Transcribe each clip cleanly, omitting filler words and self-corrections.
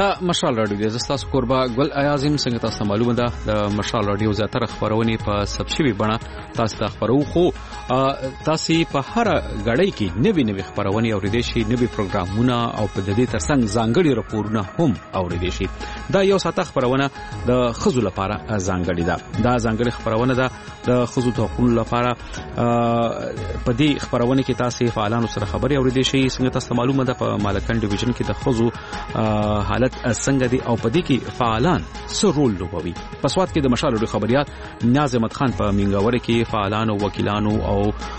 دا مشال رادیو د تاسو قربا ګل اعظم څنګه تاسو معلومه ده د مشال رادیو زیاتره خبرونه په سبشوي بڼه تاسو ته خبرو خو تاسو په هر غړی کې نوې خبرونه اوریدئ شي نوې پروګرامونه او په دې ترڅنګ ځانګړي راپورونه هم اوریدئ شي دا یو ساته خبرونه د خزو لپاره ځانګړي ده دا ځانګړي خبرونه ده د خزو ته حقوق لپاره په دې خبرونه کې تاسو فعالانو سره خبري اوریدئ شي څنګه تاسو معلومه ده په مالکن ډیویژن کې د خزو حالت څنګه دي او په دې کې فعالان څه رول لوبوي په سواد کې د مشال رادیو خبريات نیاز احمد خان په منګاور کې فعالانو وکیلانو او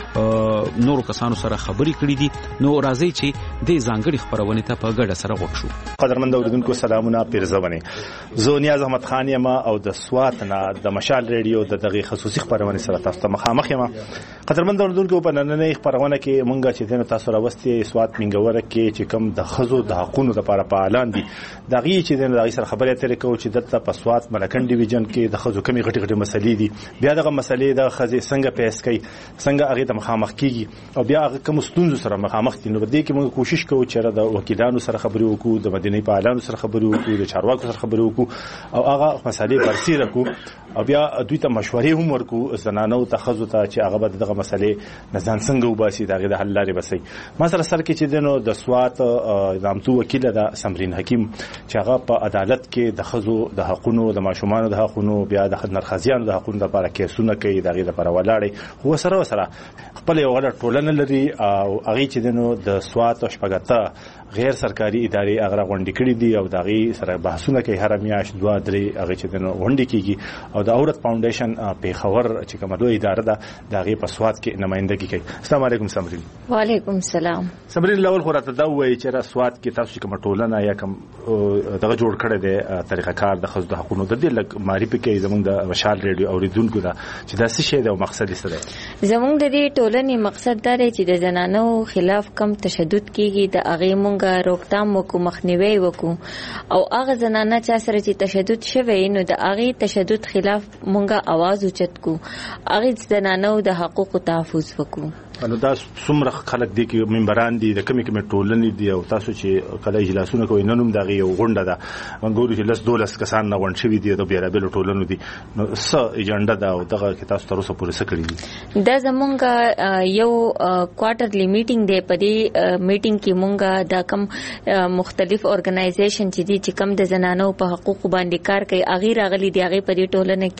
نور کسانو سره خبري کړې دي نو راځي چې د ځانګړي خبرونه ته په ګډه سره وښو. قدرمن اوریدونکو سلامونه پیرزونه زه نیاز احمد خان یم او د سواد نه د مشال رادیو د دغه خصوصي خبرونه سره تاسو ته مخامخ یم. قدرمن اوریدونکو په نننۍ خبرونه کې مونږه چې دنه تاسو راوستي سواد منګاور کې چې کوم د خزو د حقوقو لپاره فعالان دي دغه چې دغه سره خبرې اترې کوي چې دلته په سواد ملکن ډیویژن کې د خزو کمی غټي مسلې دي بیا دغه مسلې د خزې څنګه پیس کوي څنګه هغه ته مخامخ کیږي او بیا هغه کوم ستونزو سره مخامخ دي. نو په دې کې موږ کوشش کوو چې د وکیلانو سره خبرې وکړو د مدني فعالانو سره خبرې وکړو د چارواکو سره خبرې وکړو او هغه مسلې برسېره کو او بیا دوی ته مشورې هم ورکو زنانو ته خزو ته چې هغه به دغه مسلې نزان څنګه وباسي دغه د حل لارې بسي. ما سره کې چې دنو د سواد نامتو وکیل د سمرین حکیم چې هغه په عدالت کې د خزو د حقوقو د ماشومان د حقوقو بیا د نرخزیانو د حقوقو لپاره کیسونه کوي دغه لپاره ولاړې خو سره خپل یو غړ ټولنه لري او هغه چې دنو د سواد او شپږته غیر سرکاري ادارې هغه غونډې کړې دي او دغه سره بحثونه کوي هر میاشت 2-3 هغه چې دنو غونډې کیږي او د عورت فاونډیشن په خبر چې کومه اداره ده دغه په سواد کې نمائندګي کوي. السلام علیکم سمرین. وعلیکم السلام. سمرین لول خو راته دا وایي چې را سواد کې تاسو کوم ټولنه یا کوم دغه جوړ کړی دی طریقه کار د خزو د حقوقو د دې لک معرفي کوي زموږ د مشال رادیو اوریدونکو دا چې دا څه شی دی او مقصد یې څه دی. زموږ د دې ټولنې مقصد دا دی چې د زنانو خلاف کم تشدد کیږي د هغه مونږه روکتام وکړو مخنیوي وکړو او هغه زنانه چې سره چې تشدد شوی نو د هغه تشدد خلاف مونږه आवाज اوچت کو هغه زنانو د حقوقو تحفظ وکړو. نو دا څومره خلک دي چې منبران دي د کمی ټولنې دي او تاسو چې کله اجلاسونه کوي نن هم دغه یو غونډه ده منګوري چې لس 12 کسان نه غونډ شوي دي د بیرابل ټولنو دي نو څه ایجنډا ده او دغه کې تاسو تر اوسه پورې څه کړی دي؟ دا زمونږ یو کوارټرلی میټینګ دی په دې میټینګ کې مونږه دا کم مختلف اورګنایزیشن چې کم د زنانو په حقوقو باندې کار کوي اغه راغلي دي هغه په دې ټولنه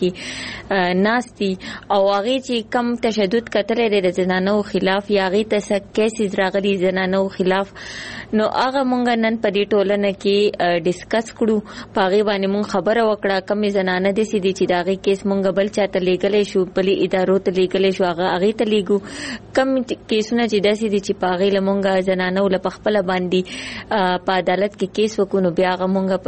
کې ناشتي او هغه چې کم تشدد کتلې د زنانو خلاف یا غي ته کیسز راغلي زنانو خلاف نو هغه مونږ نن په دې ټولنه کې ډیسکس کړو پاغي باندې مونږ خبره وکړه کوم زنانه دي چې داغي کیس مونږ بل چاته لیګلې شو بلې ادارو ته لیګلې شو هغه ته لیګو کم کیسونه چې داسې دي چې پاغي لمونږ زنانو له خپل باندې په عدالت کې کیس وکړو بیا هغه مونږ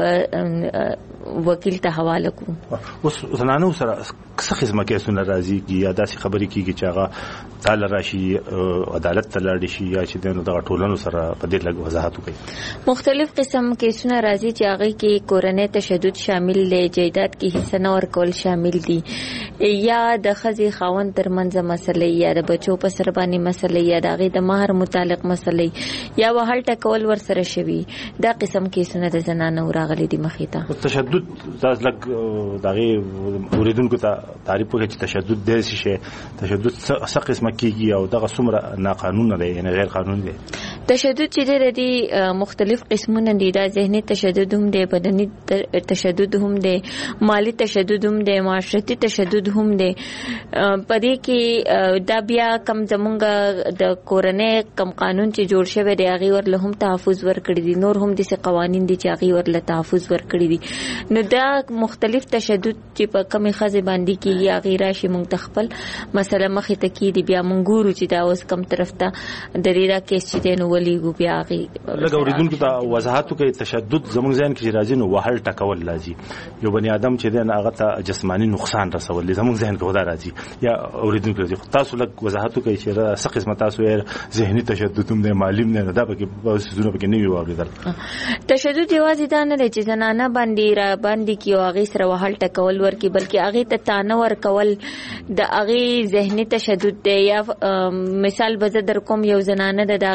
په وکیل ته حواله کړو. اوس زنانو سره څه قسمه کیسونه راځي یا داسې خبرې کیږي چې هغه تعال راشي عدالت ته لاړ شي یا چې دغه ټولنو سره په دې لږ وضاحت وکړي. مختلف قسم کیسونه راځي چې هغه کې کورنۍ تشدد شامل دی جایداد کې حصہ نه ورکول شامل دي یا د خزي خاوند ترمنځ مسلې یا د بچو په سر باندې مسلې یا د هغه د مہر متعلق مسلې یا وهل ټکول ور سره شوي دا قسم کیسونه د زنانو راغلي دي مخې ته. تشدد تاسو لږ دغه اوریدونکو ته تعریف وکړئ چې تشدد د څه شي تشدد څه قسمه کیږي او دغه څومره ناقانونه دی یعنی غیر قانوني دی. تشدد چې د مختلف قسمونه دي دا ذهني تشدد هم دی بدني تشدد هم دی مالی تشدد هم دی معاشرتي تشدد هم دی په دې کې دا بیا کم زمونږ د کورنۍ کم قانون چې جوړ شوی دی هغه ورله هم تحفظ ورکړي دي نور هم د څه قوانين دي چې هغه ورله تحفظ ورکړي دي نو دا مختلف تشدد چې په کمی خزه باندې کې هغه راشي مونږ تخپل مسله مخې ته کې دي بیا مونږ ګورو چې دا اوس کم طرف ته د دې را کیس چې نو ولېګو بیا هغه لکه اوریدونکو ته وضاحت کوي تشدد زموږ ځین کې راځي نو وهل ټکول لازم یو بني ادم چې دغه هغه ته جسمانی نقصان رسول زموږ ذهن کې ودا راځي یا اوریدونکو ته تاسو لکه وضاحت کوي چې څه قسمه تاسو ذهني تشدد هم نه معلوم نه دا به کې زونه به کې نه وي اوریدل. تشدد یوازې دا نه چې زنانه باندې را باندې کې هغه سره وهل ټکول ورکی بلکې هغه ته تانه ورکول د هغه ذهني تشدد دی یا مثال به در کوم یو زنانه د هغه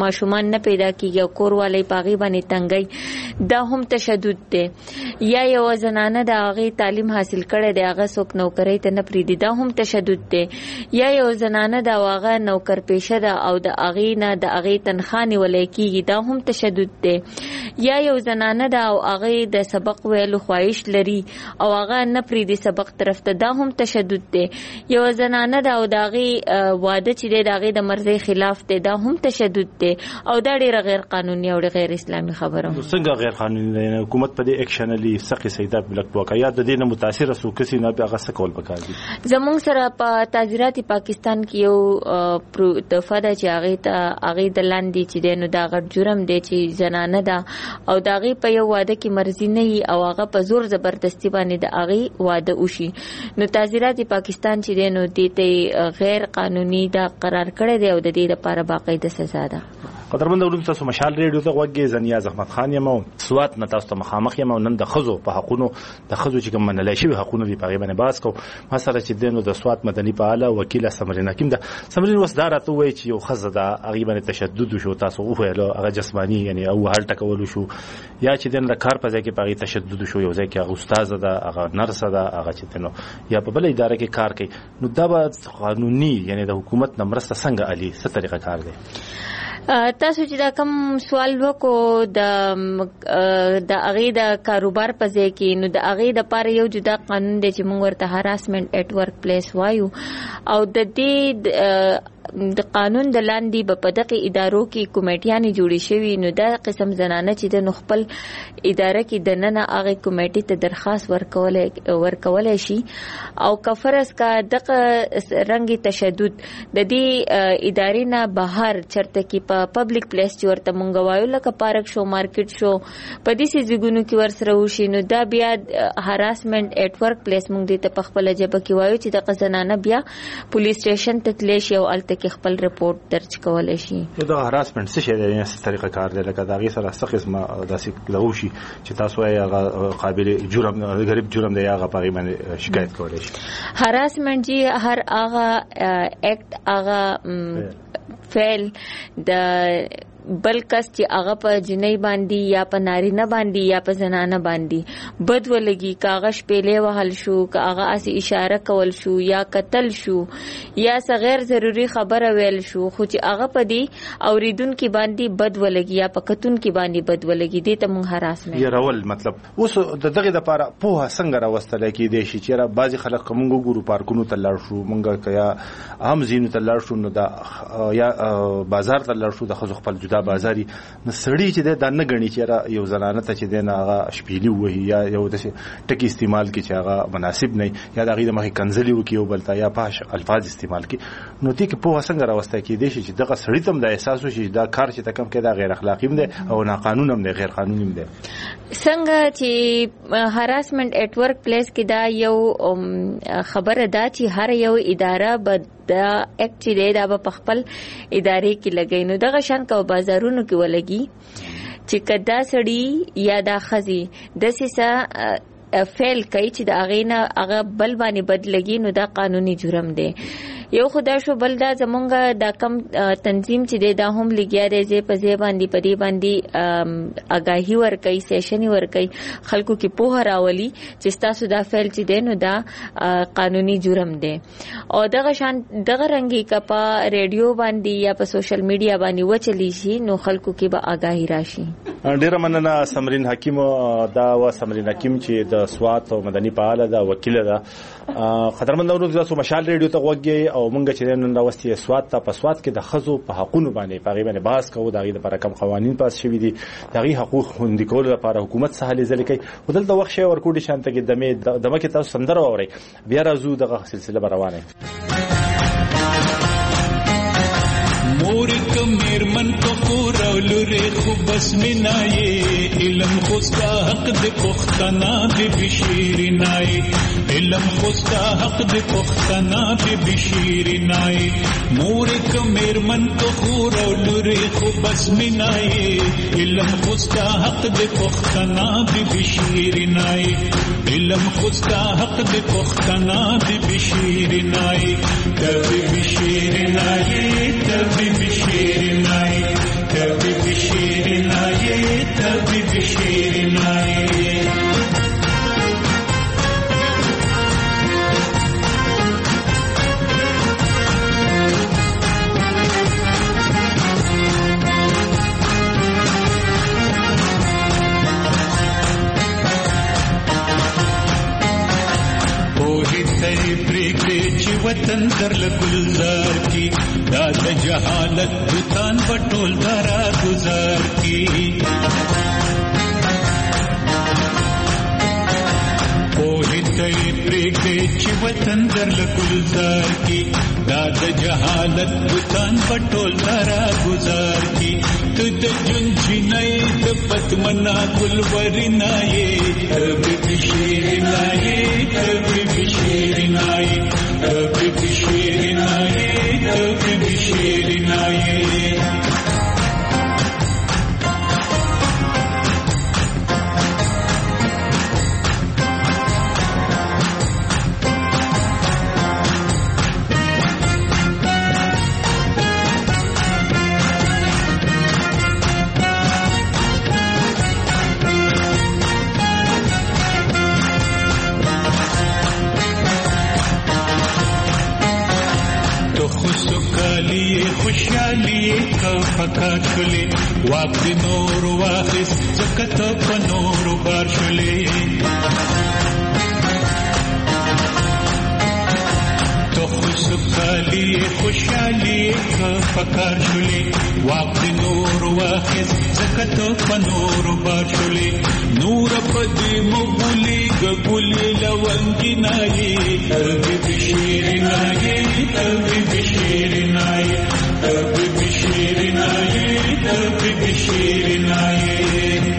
ماشومان نه پیدا کیږي او کور والی پاغي باندې تنګي دا هم تشدد دی. یا یو زنانه د هغه تعلیم حاصل کړي دی هغه څوک نوکری ته نه پریدي دا هم تشدد دی. یا یو زنانه د هغه نوکر پیشه ده او د هغه نه د هغه تنخواه نیولای کیږي دا هم تشدد دی. یا یو زنانه ده او هغه د سبق ویلو خواهش لري او هغه نه پریدي سبق طرف ته دا هم تشدد دی. یو زنانه ده او د هغه واده چې دی د هغه د مرزي خلاف دی دا هم تشدد دی او دا ډیره غیر قانوني او غیر اسلامي خبره. څنګه غیر قانوني ده؟ حکومت په دې اکشنلی سقي سیدا بلک واقعیات د دې نه متاثر سو کسي نه به هغه سکول پکار دي. زمونږ سره په تعزیرات پاکستان کې یو دفعه ده چې هغه د لاندې چې دی نو دا غټ جرم دی چې زنانه ده او دا هغه په یو واده کې مرزي نه او هغه په زور زبردستی باندې د هغه واده وشي نو تعزیرات پاکستان چې دی نو دته غیر قانوني دا قرار کړی دی او د دې لپاره باقاعده سزا ده. قدرمن اورونکو تاسو مشال ریډیو ته غوږی زنیا احمد خان یم او سوات نه تاسو ته مخامخ یم او نن د خزو په حقونو د خزو چې کوم منلای شي حقونو دی په غیبه نه باس کو ما سره چې دینو د سوات مدني فعال وکیل سمرین حکیم ده. سمرین وسدار ته وایي چې یو خزه د غیبه تشدد شو تاسو وایلو هغه جسمانی یعنی او هل ټکول شو یا چې دین د کار په ځای کې په تشدد شو یو ځای کې هغه استاد ده هغه نرس ده هغه چې دینو یا په بل اداره کې کار کوي نو دا به قانوني یعنی د حکومت نمرسته څنګه علي څه طریقه کار دی؟ تاسو چې دا کوم سوال وکړو د هغه د کاروبار په ځای کې نو د هغه د پاره یو جدا قانون دی چې موږ ورته هراسمنت ایٹ ورک پلیس وایو او د دې د قانون د لاندې په دغه ادارو کې کمیټیانې جوړې شوې نو دا قسم زنانه چې د خپل اداره کې د نن هغه کمیټې ته درخواست ورکول شي او کفرس کا دغه رنګي تشدد د دې ادارې نه بهر چرته کې په پبلک پلیس چې ورته مونږ وایو لکه پارک شو مارکیټ شو په دې سيزګونو کې ورسره وشي نو دا بیا هراسمنت ایٹ ورک پلیس مونږ دې ته په خپل جبه کې وایو چې د زنانه بیا پولیس سټیشن ته تللی شي او الته کې خپل رپورت درج کولای شي. دا هراسمنت څه شی دی څه طریقه کار دی لکه دا غي سره څه قسمه داسې لوشي چې تاسو یې هغه قابل جرم غریب جرم دی هغه په باندې شکایت کولای شي. هراسمنت جی هر هغه ایکټ هغه فعل د بل کس چې هغه په جنۍ باندې یا په نارینه باندې یا په زنانه باندې بد ولګي کاغذ پیلې وهل شو کاغه اسی اشاره کول شو یا قتل شو یا غیر ضروری خبره ویل شو خو چې هغه په دې اوریدونکو باندې بد ولګي یا په کتونکو باندې بد ولګي دې ته مونږ هراسمنت یا رول مطلب اوس دغه د لپاره په څنګه راوستل کې دي چې را بعضي خلک کومو ګورو پارکونو ته لاړ شو مونږه کیا عام زینو ته لاړ شو نو دا یا بازار ته لاړ شو د خپل جدا بازاري نسړی چې د نه غني چې یو زنانه ته چې د هغه شپېلی وهي یا یو د ټکی استعمال کی چې هغه مناسب نه یا د غیره مخې کنځلی وکي او بلتا یا پاش الفاظ استعمال کی نو تی کې په څنګه راوسته کې دي چې دغه سړی تم د احساس وشي دا کار چې تکم کې دا غیر اخلاقی دی او نه قانون هم دی غیر قانوني دی. څنګه چې هراسمنت ایٹ ورک پلیس کې دا یو خبره ده چې هر یو اداره به دا اکټ چې دا په خپل ادارې کې لګي نو دغه شان کو بازارونو کې ولګي چې کدا سړی یا دا خزي د سیسه فعل کوي چې دا غینه هغه بل باندې بدلګي نو دا قانوني جرم دی. یو خدا شو بل دا زمونږه دا کم تنظیم چې دا هم لګیا دی چې په ځای باندې پدې باندې اگاهي ور کوي سیشن ور کوي خلکو کې په راولي چې تاسو دا فعل چې دی نو دا قانوني جرم دی او دغه شان دغه رنګي کپا ریډیو باندې یا په سوشل میډیا باندې وچلی شي نو خلکو کې به اگاهي راشي. ډیر مننه سمرین حکیم دا و سمرین حکیم چې د سوات او مدني فعال ده وکیل ده. قدرمن اورونکو تاسو مشال ریډیو ته غوږی او مونږ چې نن راوستي سوات ته په سوات کې د خزو په حقوقو باندې تقریبا بحث کوو دا غي لپاره کوم قوانين پاس شوي دي دا غي حقوق خوندي کول لپاره حکومت سهالي ځل کوي ودلته وخت شي ورکوټي شانته کې دمه کې تاسو سندره اوري بیا راځو دغه سلسله روانه مور کمیر من کو خورول ری خو بس منای علم خوستا حق د پختنا د بشیر نای علم خوستا حق د پختنا د بشیر نای مور کمیر من کو خورول ری خو بس منای علم خوستا حق د پختنا د بشیر نای علم خوستا حق د پختنا د بشیر نای د بشیر نای د بشیر نای د حبیبی شیرینای حبیبی شیرینای وطن در لگلزار کی داد جہالت بتان بٹول دارا گزار کی پوہی تئی پریگے چی وطن در لگلزار کی داد جہالت بتان بٹول دارا گزار کی تد جن جنائی دپت منا گلوری نائے حبیبی شیرینائی حبیبی شیرینائی حبیبی شیرینائی حبیبی شیرینائی خوشحالی کا پکا چلے واپ دی نور واخس زکت پا نور بار چلے تو خوشحالی کا پکا چلے واپ دی نور واخس زکت پا نور بار چلے نور پا دی مغولی گگولی لونگی نائی حبیبی شیرینائی حبیبی شیرینائی حبیبی شیرینائی حبیبی شیرینائی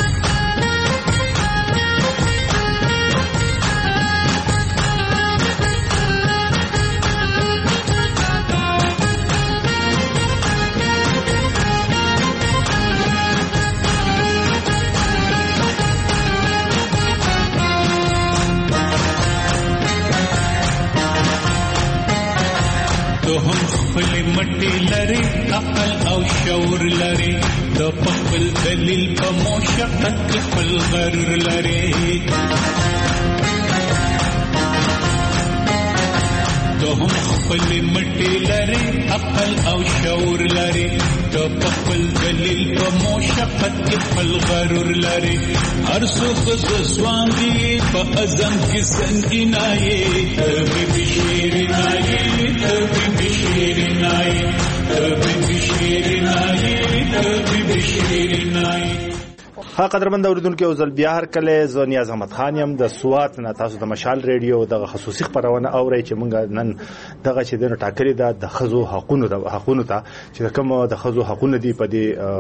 مٹی لري عقل او شعور لري د خپل دلیل په مشقت خپل غرور لري د خپل مټی لري عقل او شعور لري د خپل دلیل په مشقت خپل غرور لري هر څوک ځوان دی په ازم کې سنگینای حبیبی شیرینای حبیبی شیرینای حبیبی شیرینای حبیبی شیرینای ها قدرمن اوریدونکو ځل بیا هر کله زه نیاز احمد خان یم د سوات نه تاسو د مشال ریډیو د خصوصي خبرونه اورئ چې مونږ نن دغه چې د ټاکلي د خزو حقونو ته چې کوم د خزو حقونه دي په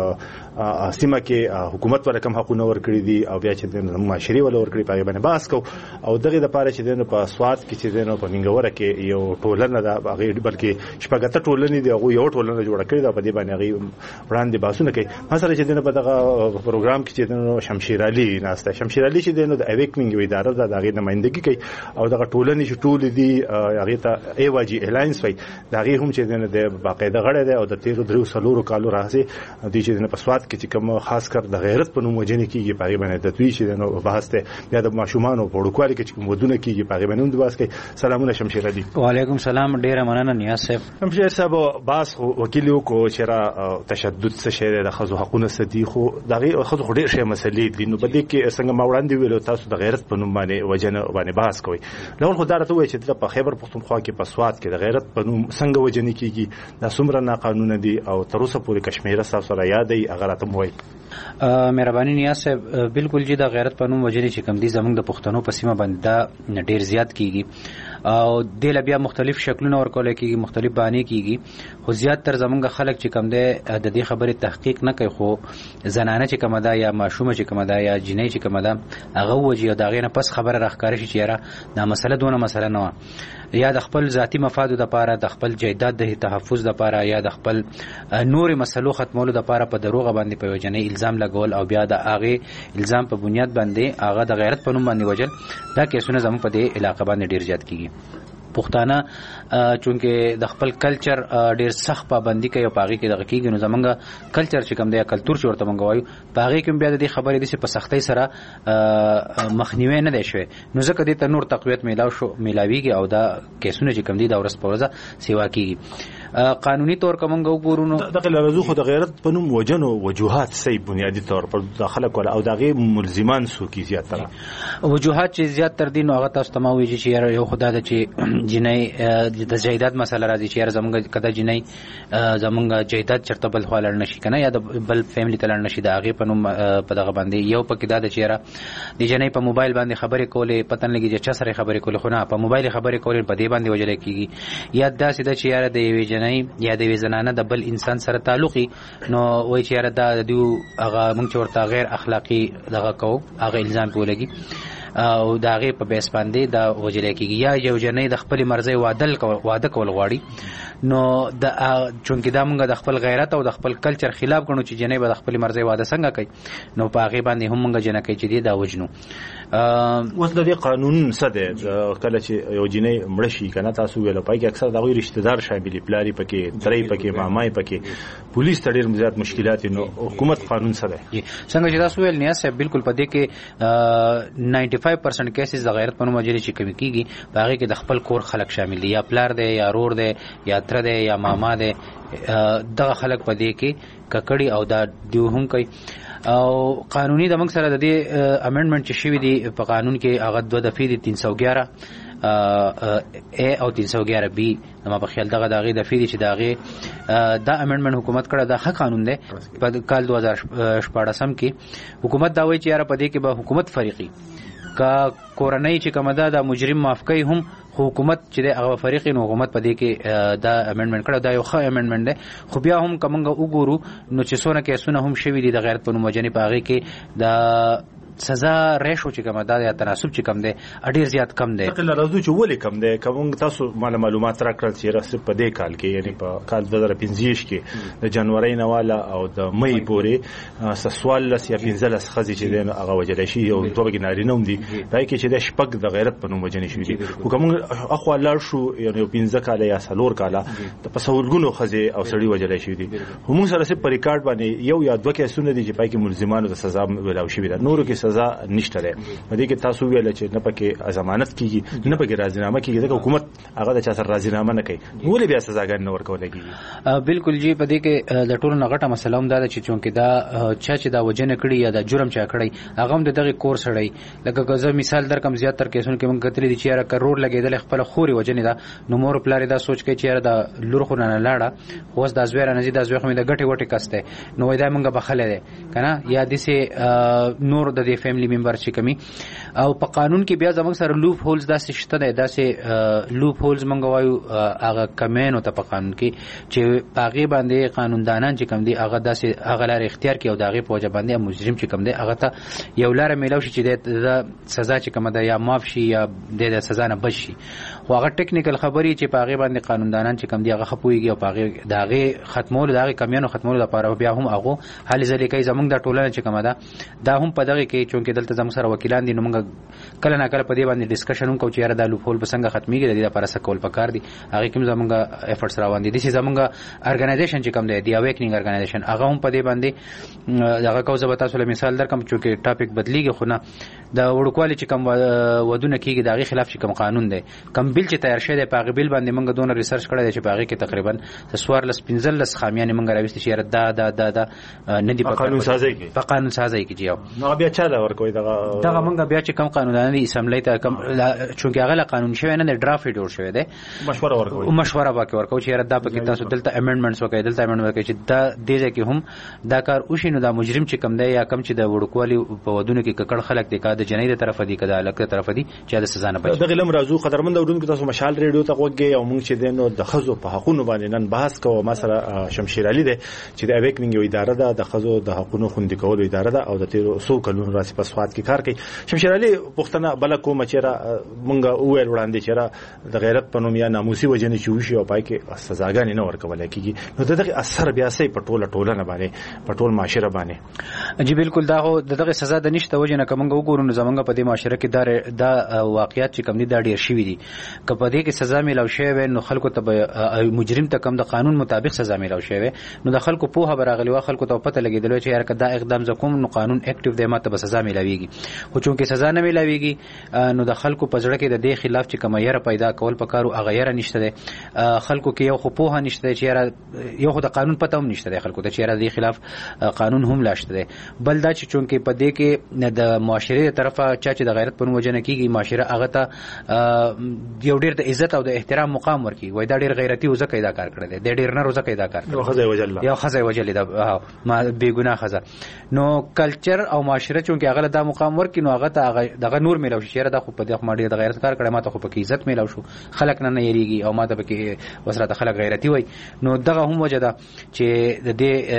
دې سیمه کې حکومت ورکم حقونه ورکړي دي او بیا چې د معاشري ول ورکړي په باندې باس کو او دغه د پاره چې د په سوات کې چې د په منګوره کې یو ټولنه د هغه بلکې شپږته ټولنې دي هغه یو ټولنه جوړ کړي دا په دې باندې هغه وړاندې باسونه کوي مثلا چې د په دغه پروګرام کې د شمشیر علي ناسته شمشیر علي چې د اویکنګ اداره د هغه نمائندګي کوي او دغه ټولنې چې ټول دي هغه ته ایواجی الاینس وای دا هغه هم چې د باقاعده غړي دی او د 13 کالو راځي د چې په سوات کې چې کوم خاص کر د غیرت په نوم وجنې کیږي په باندې د دوی چې نو بحث ته د ماشومان او پړوکوالي کې کوم ودونه کیږي په باندې نوم د باس کوي سلامونه شمشیر علي وعلیکم سلام ډیره مننه نیاز صاحب شمشیر صاحب باس وکیل یو کو چې را تشدد څه شی د خزو حقوقو صدیق خو دغه خزو ډیر شی مسلې دي نو په دې کې څنګه ما وړاندې ویلو تاسو د غیرت په نوم باندې وجنه باندې بحث کوي نو خو دا راته وایي چې په خیبر پختونخوا کې په سوات کې د غیرت په نوم څنګه وجنه کیږي دا څومره ناقانونه دي او تر اوسه پورې کشمیر تاسو را یادې هغه راته موي مهرباني نیاز صاحب بالکل چې د غیرت په نوم وجنه چې کم دي زمونږ د پښتنو په سیمه باندې دا ډیر زیات کیږي او د لبیا مختلف شکلونه ورکول کیږي مختلف باندې کیږي خو زیات تر زمونږ خلک چې کم ده د دې خبرې تحقیق نه کوي خو زنانه چې کم ده یا ماشومه چې کم ده یا جنې چې کم ده هغه وجه دا غینه پس خبره راخکاره شي چې را دا مسله دونه مسله نه یا د خپل ذاتی مفادو د لپاره د خپل جیدات د تحفظ د لپاره یا د خپل نور مسلو ختمولو د لپاره په دروغ باندې په وجنې الزام لګول او بیا د هغه الزام په بنیاد باندې هغه د غیرت په نوم باندې وجل دا کیسونه زموږ په دې علاقې باندې ډیر زیات کیږي پښتانه چونکه د خپل کلچر ډیر سخت پابندي کوي او پاغي کې دغه کېږي نو زمونږ کلچر چې کوم دی کلچر چې ورته مونږ وایو پاغي کې بیا د خبرې د په سختۍ سره مخنیوي نه دی شوی نو ځکه د نور تقویت میلاویږي او دا کیسونه چې کوم دي د ورځ په ورځ سیوا کیږي قانوني طور کوم غو نو دغه لرزو خو د غیرت په نوم وجنو وجوهات صحیح بنیادی طور پر داخله کول او دغه ملزمان سو کی زیات تر وجوهات چې زیات تر دین او هغه تاسو تماوي چې یو خدای د چې جنۍ د جیداد مسله راځي چې زمونږ کده جنۍ زمونږ جیداد چرته بل خلل نشي کنه یا د بل فیملی تلل نشي د هغه په نوم په دغه باندې یو پکې دا د چیرې د جنۍ په موبایل باندې خبرې کولې پتن لګي چې چا سره خبرې کولې خو نه په موبایل خبرې کولې په دې باندې وجل کیږي یا دا سیده چیرې د یوې جنۍ یا د یوې زنانه د بل انسان سره تعلقي نو وای چیرې دا د هغه موږ ورته غیر اخلاقی دغه کو هغه الزام پولګي او دا غي په بیس باندې دا وجل کیږي یا یو جنۍ د خپل مرزي واده کول غواړي نو د چونکی دا موږ د خپل غیرت او د خپل کلچر خلاف غنو چې جنۍ به د خپل مرزي واده څنګه کوي نو په هغه باندې هم موږ جنۍ کوي چې دا وجنو اوس د دې قانون څه دی کله چې یو جنۍ مړ شي کنه تاسو ویل پای کې اکثر د غوی رشتہ دار شامل پلاری پکې درې پکې مامای پکې پولیس ته ډېر زیات مشکلات نو حکومت قانون څه دی څنګه چې تاسو ویل نیاز صاحب بالکل پدې کې 95% کیسز د غیرت په نوم وجري چې کوي کیږي باغې کې د خپل کور خلک شامل دي یا پلار دی یا رور دی یا تر دی یا ماما دی دغه خلک پدې کې ککړی او دا دیو هم کوي او قانوني د موږ سره د دې امندمنت چې شوی دی په قانون کې هغه 2 دفعې دي 311 A او 311 B نو په خیال دغه دغه د فیدی چې دغه دا امندمنت حکومت کړه د حق قانون دی په کال 2014 کې حکومت دا وایي چې یاره په دې کې به حکومت فریقي کا کورنۍ چې کومه دا مجرم معاف کوي هم حکومت چې د هغه فریقي نو حکومت په دې کې دا امندمنت کړه دا یو ښه امندمنت دی خو بیا هم کومه وګورو نو چې څونه کیسونه هم شوي دي د غیرت په نوم وجنې په هغه کې د سزا ریشو چې کومه دا یا تناسب چې کم دی ډیر زیات کم دی تل راځو چې ولې کم دی کوم تاسو معلومات راکړل چې راس په دې کال کې یعنی په کال 2015 کې د جنوري نواله او د مې پورې سوال لس یا 15 خزي چې دی هغه وجل شي او دوه ګناري نوم دي راي کې چې د شپږ د غیرت په نوم وجنې شوی دي کوم اخو لار شو یعنی 15 کال یا سلور کال د پسولګونو خزي او سړي وجل شوی دي هم سره په ریکارډ باندې یو یا دوه کیسونه دي چې پای کې ملزمانو د سزا ولاو شوی ده نور کې سزا نشته ده مده کې تاسو ویل چې نه پکې ضمانت کیږي نه پکې راضینامه کیږي ځکه حکومت هغه د چا سره راضینامه نه کوي ولې بیا سزاګان نه ورکول کیږي بالکل جی په دې کې د ټولو نغټه مسله هم دا چې چونکې دا چې دا وجنه کړي یا د جرم چا کړي هغه هم دغه کور سړی لکه که مثال در کوم زیات تر کیسونه کې مونږ کتلې دي چې یاره کروڑ لګیدل خپل خوري وجنه دا نو مور پلار دا سوچ کوي چې یاره دا لور خو نه لاړه اوس د ازویر نه زی د ازویر خو د غټي وټي کسته نو وای دا مونږ بخله ده کنه یا دسه نور د دې فیملی ممبر چې کمی او په قانون کې بیا زموږ سره لوپ هولز داسې شته ده داسې لوپ هولز مونږ وایو هغه کمینو ته په قانون کې چې هغه باندې قانوندانان چې کم دي هغه داسې هغه لار اختیار کوي او دغه په وجه باندې مجرم چې کم دي هغه ته یو لار میلاو شي چې د سزا چې کوم ده یا معاف شي یا د سزا نه بچ شي خو هغه ټیکنیکل خبري چې په هغه باندې قانوندانان چې کم دي هغه خپويږي او په هغه دغه ختمول دغه کمینو ختمول لپاره بیا هم هغه حل ځلې کوي زموږ د ټولنه چې کوم ده دا هم په دغه کې چونکې دلته زموږ سره وکیلان دي نو موږ کله نه کله په دې باندې ډیسکشن هم کوو چې یاره د لوپ هول په څنګه ختميږي د دې لپاره څه کول پکار دي هغه کوم زموږ افورټس روان دي د زموږ ارګنایزیشن چې کوم دی دی اویکنینګ ارګنایزیشن هغه هم په دې باندې هغه کوزه به تاسو له مثال در کوم چې ټاپک بدلیږي خو نه د وړوکوالي چې کوم ودونه کیږي دغه خلاف چې کوم قانون دی کوم بل چې تیار شوی دی په غبل باندې موږ دونه ریسرچ کړی دی چې په هغه کې تقریبا 14 خامیان موږ راوستي چې دا نه دی په قانون سازي کې په قانون سازي کې جیو نو بیا چا دا ورکوي دغه موږ بیا چې کوم قانونان دي اسمبلی ته کوم چونکه هغه قانون شوی نه ډرافټ جوړ شوی دی مشوره ورکوي چې دا په کې تاسو دلته امندمنټس وکړئ دلته امندمنټ وکړئ چې دا دې کې هم دا کار وشي نو دا مجرم چې کم دی یا کم چې د وړوکوالي په ودونو کې ککړ خلک دي کا د جنۍ د طرف دي کدا الګ طرف دي چې د سزا نه بچي دغه لم رازو قدرمن اورونکو تاسو مشال ریډیو ته وګورئ او موږ چې دینو د خزو په حقونو باندې نن بحث کوو مثلا شمشیر علي دی چې د اویکنینګ یو اداره ده د خزو د حقونو خوندي کولو اداره ده او د 1300 کلونو داسې په سواد کې کار کوي. شمشیر علي پښتنه بل کوم چیرې مونږ ویل وړاندې چیرې د غیرت په نوم یا ناموسي وجنه چې وشي او پای کې سزاګانې نه ورکول کېږي نو دغه اثر بیا سي په ټوله باندې په ټول معاشره باندې. جی بالکل دغه سزا د نشته وجنه کومه وګورو نو زمونږ په دې معاشره کې دا واقعیت چې کوم دي دا ډیر شوي دي. که په دې کې سزا ملو شوی نو خلکو ته مجرم ته کوم د قانون مطابق سزا ملو شوی نو د خلکو په هغه راغلی وا خلکو ته پته لګیدل چې یاره دا اقدام زکوم نو قانون اکټیو دی ماته به سزا ملويږي. خو چونکه سزا نه ملويږي نو د خلکو په ځړه کې د دې خلاف چې کوم یاره پیدا کول پکارو هغه یاره نشته دی. خلکو کې یو خو په نشته چې یاره یو خو د قانون پته هم نشته دی خلکو ته چې یاره د خلاف قانون هم لاشته دی. بل دا چې چونکه په دې کې د معاشره طرفه چې د غیرت په وجه نه کیږي معاشره هغه ته یو ډیر د عزت او د احترام مقام ورکی وای دا ډیر غیرتی او زکه دا کار کړی دی د ډیر نه روزه کې دا کار کړی یو خزه وجل دا ما بے ګناه خزه. نو کلچر او معاشره چونکه هغه دا مقام ورکی نو هغه ته دغه نور میلو شي دا خو په دې خو ما ډیر د غیرت کار کړی ما ته خو په عزت میلو شو خلک نه یریږي او ما ته به وسره خلک غیرتی وای نو دغه هم وجه ده چې د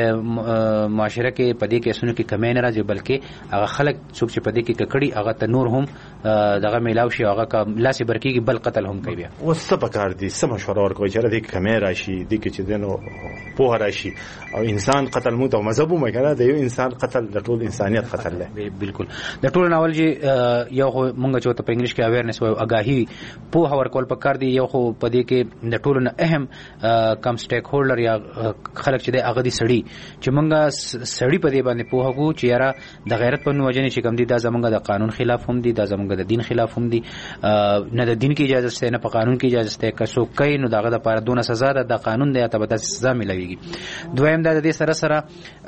دې معاشره کې په دې کې اسونو کې کمی نه راځي بلکې هغه خلک څوک چې په دې کې ککړي هغه ته نور هم دغه میلاو شي هغه کا لاسي برکیږي بل قتل هم کوي. اوس څه پکار دي سم مشوره ورکوي چې دې کمی راشي دې کې چې دنو په راشي او انسان قتل مو ته مذهب مو کنه د یو انسان قتل د ټول انسانيت قتل دی. بالکل د ټول ناول جی یو مونږ چې په انګلیش کې اویرنس او اگاهي په هور کول پکار دي یو خو په دې کې د ټولو نه اهم کم سټیک هولډر یا خلک چې د هغه دي سړی چې مونږه سړی په دې باندې په هغه چې یاره د غیرت په وجه چې کوم دي دا زمونږ د قانون خلاف هم دي دا زمونږ د دین خلاف هم دي نه د دین کې اجازه شته نه په قانون کې اجازه شته که څوک کوي نو دغه د پاره دونه سزا ده د قانون دی ته به سزا ملويږي. دویم دا د دې سره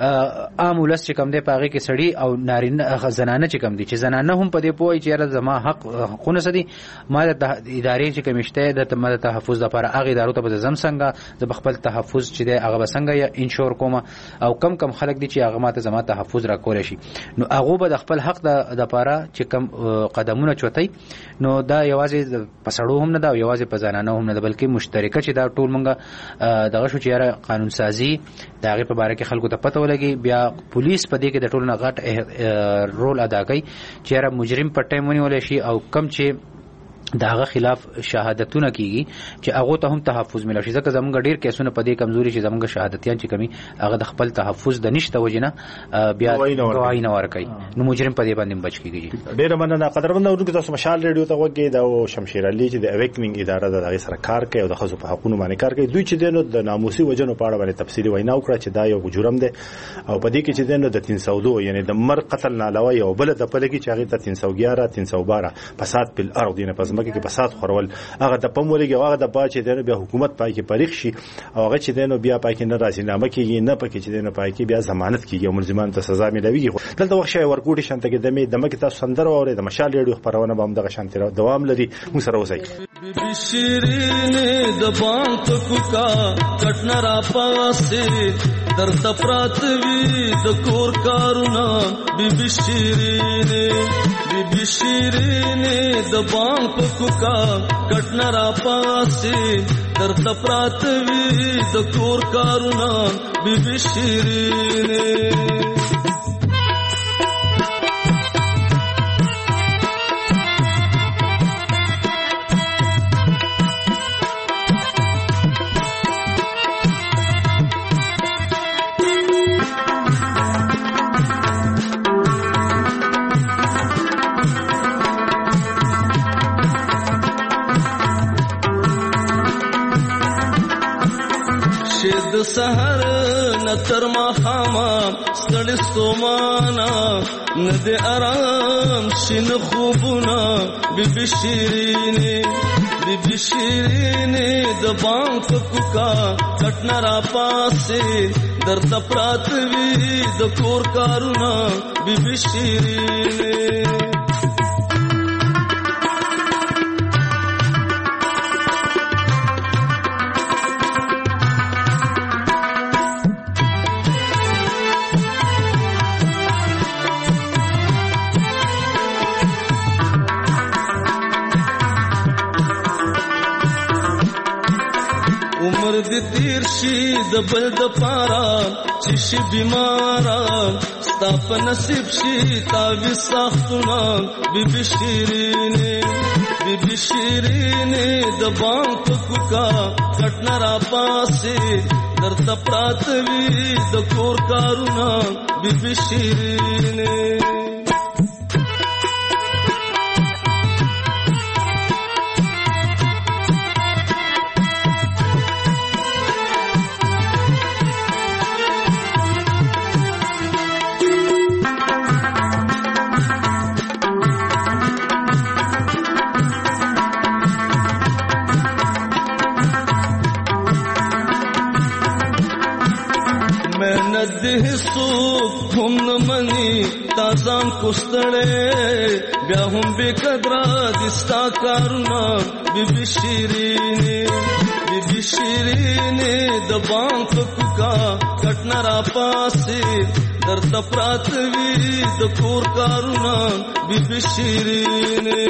عام ولس چې کوم دی پاغه کې سړی او نارینه زنانه چې کوم دي چې زنانه هم په دې پوي چې یاره زما حقونه سدي ما د ادارې چې کومشته د تمه تحفظ لپاره هغه ادارو ته به زم څنګه د خپل تحفظ چې دی هغه څنګه یا انشور کوم او کم خلک دي چې هغه ماته زما تحفظ را کول شي نو هغه به د خپل حق د لپاره چې کم قدمونه چوتای نو دا یوازې پسړو هم نه دا یوازې په ځانانه هم نه بلکې مشترکه چې دا ټول مونږه دغه شو چې یاره قانون سازي دا هغه په اړه کې خلکو ته پته ولګي بیا پولیس په دې کې د ټول نه غټ رول ادا کوي چې یاره مجرم په ټیم ونیول شي او کم چې داغه خلاف شهادتونه کیږي چې هغه ته هم تحفظ ملو شي ځکه زمونږ ډیر کیسونه په دې کمزوري چې زمونږ شهادتيان چې کمی هغه د خپل تحفظ د نشته وجنه بیا گواهی نه ورکوي نو مجرم په دې باندې بچ کیږي. ډیر مننه قدرمن اورونکو تاسو مشال ریډیو ته وګورئ دا شمشیر علي چې د اویکنینګ اداره د هغه سره کار کوي او د خزو په حقوقو باندې کار کوي دوی چې دنو د ناموسي وجنو په اړه باندې تفصیلی وینا وکړه چې دا یو جرم دی او په دې کې چې دنو د 302 یعنی د مر قتل نه علاوه یو بل د پلګي چې هغه ته 311 312 فساد په الارض نه پزماکه کې فساد خورول هغه د پمولګي هغه د باچې دنه بیا حکومت پای کې پریخ شي او هغه چې دنه بیا پای کې نه راځي نامه کېږي نه پکې چې دنه پای کې بیا ضمانت کېږي او ملزمان ته سزا ملويږي. دلته وخت شي ورکوټي شانته کې دمه کې تاسو سندره اوري د مشال ریډیو خبرونه به هم دغه شانته دوام لري مو سره اوسئ. شیرین د بانک کوکا کټنر اپاسه در تپرات وی د کور کارونا بی شیرین د بانک کوکا کټنر اپاسه در تپرات وی د کور کارونا بی شیرین د سحر نتر ما خاما ستړي سومانا ند آرام شین خوبنا بی شیرین د بانک کوکا کټنر پاسه در تپرات وی د کور کارونا بی شیرین د تیر شي د بل د پارا چې شي بیمارا ستا په نصیب شي تاوی ساختونه بیبي شیرینې د بام په کوکا کټنه را پاسې درته پراته وي د کور کارونه بیبي شیرینې هیڅوک هم نه مني تا ځان کوستړې بیا هم بې قدره دي ستا کارونه بیبي شیرینې د بام په کوکا کټنه را پاسې درته پراته وي د کور کارونه بیبي شیرینې.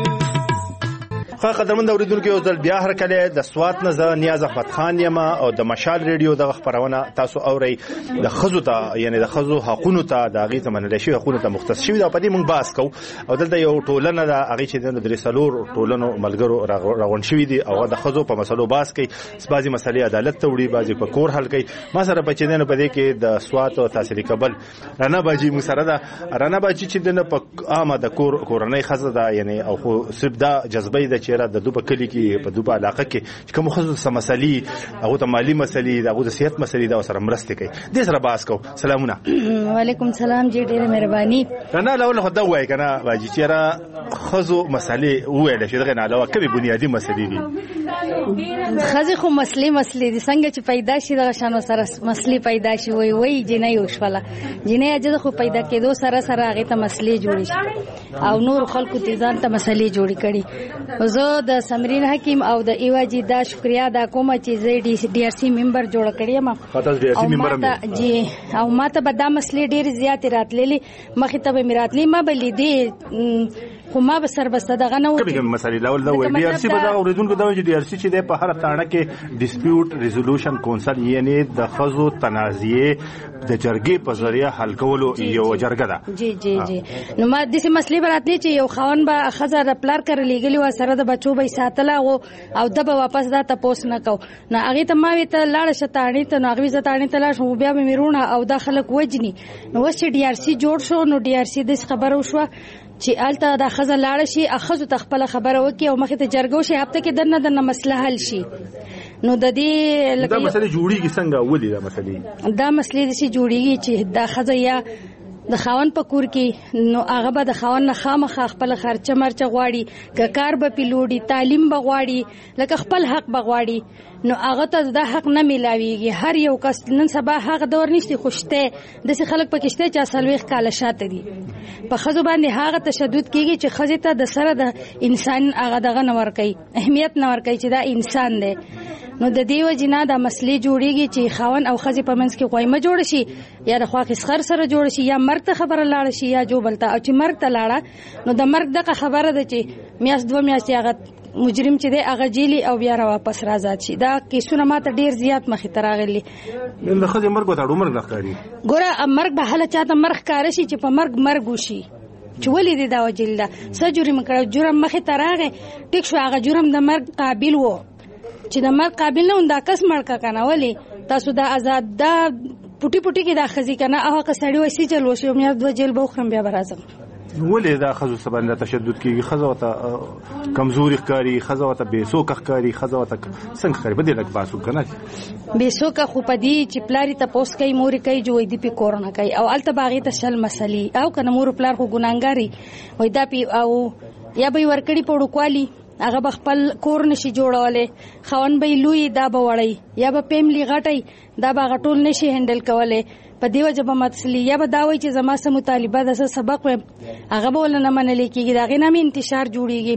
قدرمن اوریدونکو یو ځل بیا هر کله د سوات نه زه نیاز احمد خان یم او د مشال ریډیو دغه خبرونه تاسو اورئ د خزو ته یعنی د خزو حقوقو ته د غي تمنل شي حقوقو ته مختص شي دا پدې مونږ باس کو او دلته یو ټولنه د هغه چې د درسلور ټولنو ملګرو راغون شوی دي او د خزو په مسلو باس کوي بعضي مسلې عدالت ته وړي بعضي په کور حل کوي ما سره بچیدنه پدې کې د سوات او تحصیل کابل رانا باجی مو سره دا رانا باجی چې د عامه د کورنۍ خزه دا یعنی او خو صرف دا جذبې د چیرې د دوبه کلی کې په دوبه علاقه کې کوم خصوص مسلې هغه ته مالی مسلې هغه د صحت مسلې دا سره مرسته کوي د سره باس کو. سلامونه وعلیکم سلام جی ډیره مهرباني. کنه لاول خدای وای کنه واجی چیرې خزو مسلې ویل شي دغه نه علاوه کومه بنیادی مسلې دي خزه خو مسلې دي څنګه چې پیدا شي دغه شانو سره مسلې پیدا شي وای جنې وشوله جنې اجازه خو پیدا کېدو سره هغه ته مسلې جوړي او نور خلکو ته ځان ته مسلې جوړي کړي. زه د سمرین حکیم او د ایواجی دا شکریا دا کومه چې زه ډي آر سی ممبر جوړ کړی یم جی او ماته به دا مسلې ډېر زیات راتللې مخې ته به میراتلې ما به لیدې خو ما به سر بسته دغه نه وکړي کومه مسلې لاول دا وایي ډي آر سی به دا اوریدونکو دا وایي ډي آر سی چې د په هر تاړه کې ډیسپیوټ ریزولوشن کونسل یعنی د خزو تنازعې د جرګې په ذریعہ حل کولو یو جرګه ده. جی نو ما د دې مسلې براتلې چې یو خاون به خزه د پلار کړ لګلی و سره د بچو به ساتله او د به واپس دا تاسو نه کو نه هغه ته ما وی ته لاړ شتاړی ته نو هغه زتاړی ته لاړ شو بیا به میرونه او د خلک وجني نو وسه ډي آر سی جوړ شو نو ډي آر سی د خبرو شو چې الته د خزه لاړ شي اخزو تخپل خبره وکي او مخه ته جرګو شي هفته کې دنه مسله حل شي. نو د دې دا مسله جوړیږي څنګه ولې دا مسله دي چې جوړیږي چې د خزه یا د خاون په کور کې نو هغه به د خاون نه خامخا خپل خرچه مرچه غواړي که کار به پیلوړي تعلیم به غواړي لکه خپل حق به غواړي نو هغه ته د حق نه ملاويږي. هر یو کس نن سبا هغه دور نشته خوشته د خلک پکشته چې سلويخ کاله شاته دي په خزو باندې هغه تشدد کیږي چې خزه ته د سره د انسان هغه دغه نور کوي اهمیت نور کوي چې دا انسان دی. نو د دیو جنا د مسلې جوړیږي چې خاون او خزه په منځ کې قایمه جوړ شي یا د خوا خسخر سره جوړ شي یا مرګ ته خبره لاړ شي یا جو بلتا او چې مرګ ته لاړه نو د مرګ دغه خبره ده چې میاس 2 میاشتې هغه مجرم چې دی هغه جیلی او بیا را واپس راځي شي. دا کیسونه ماته ډیر زیات مخې ته راغلي. نو خزه مرګ ته عمر لخري ګوره مرګ به حاله چاته مرګ کار شي چې په مرګ وشي چې ولې دی دا وجل ده سجوري مکړه جرم مخې ته راغی ټیک شو هغه جرم د مرګ قابل وو چې د مرګ قابل نه دا کس مړ کا کنه ولی تاسو دا آزاد دا پټي کې دا خزي کنه هغه کسړی وسی چل وشو مې 2 جیل به خرم بیا برازم ولې دا خزو سبانه تشدد کیږي خزو ته کمزوري ښکاری خزو ته بیسوک ښکاری خزو ته څنګه ښکاری بده لګ باسو کنه بیسوک خو پدی چې پلاری ته پوس کوي مور کوي جوړ دی په کورونه کوي او الته باغی ته شل مسلې او کنه مور پلار خو ګناګاری وای دا پی او یا به ورکړی په ډوکوالی هغه بخپل کور نشي جوړولې خاون به لوی دا به وړي یا به فیملی غټي دا به غټول نشي هندل کولې په دیو جبه مسلې یا به دا وای چې زما سم مطالبه د سبق هغه به ولنه منل کېږي دا غنامه انتشار جوړيږي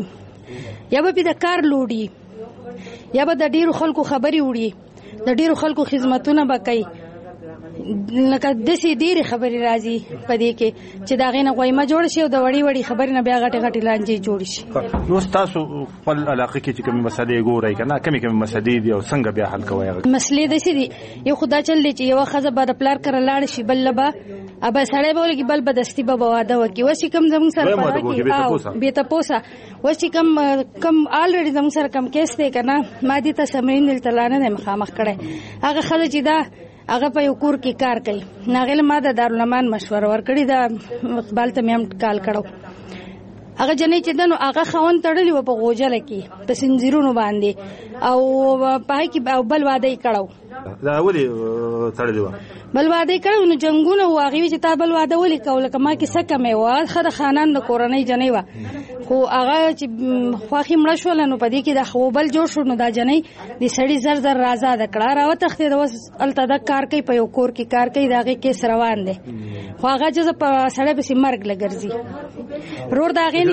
یا به د کار لوړي یا به د ډیرو خلکو خبري وړي د ډیرو خلکو خدمتونه وکړي لکه داسې ډېرې خبرې راځي په دې کې چې د هغې نه غویمه جوړه شي او د وړې وړې خبرې نه بیا غټې غټې لانجې جوړې شي. نو ستاسو خپل علاقه کې چې کومې مسلې ګورئ که نه کومې مسلې دي او څنګه بیا حل کوئ هغه مسلې داسې دي یو خو دا چل دی چې یوه ښځه به د پلار کره لاړه شي بل به ابه سړی به ولګي بل به دستي به واده وکړي. اوس چې کوم زموږ سره بې تپوسه اوس چې کوم آلریډي زموږ سره کم کیس دی که نه ما دې ته سمرین دلته لا نه دی مخامخ کړی. هغه ښځه چې دا هغه په یو کور کې کار کوي هغې له ما د دارالمان مشوره ورکړې ده اقبال ته مې هم کال کړو. هغه جنۍ چې ده نو هغه خاوند تړلی و په غوجله کې په سنځیرونو باندې او په هغې کې بل واده یې کړی دا ولې تړلی وه بل واده یې کړی نو جنګونه و هغې وی چې تا بل واده ولې کوو لکه ما کې څه کمی وه ښه د خانان د کورنۍ جنۍ وه خو هغه چې خوښې مړه شوله نو په دې کې د خوبل جوړ شو نو دا جنۍ د سړي زر زر رازاده کړه راوتښتېده اوس هلته د کار کوي په یو کور کې کار کوي د هغې کیس روان دی خو هغه جزه په سړی پسې مرګ له ګرځي رور د هغې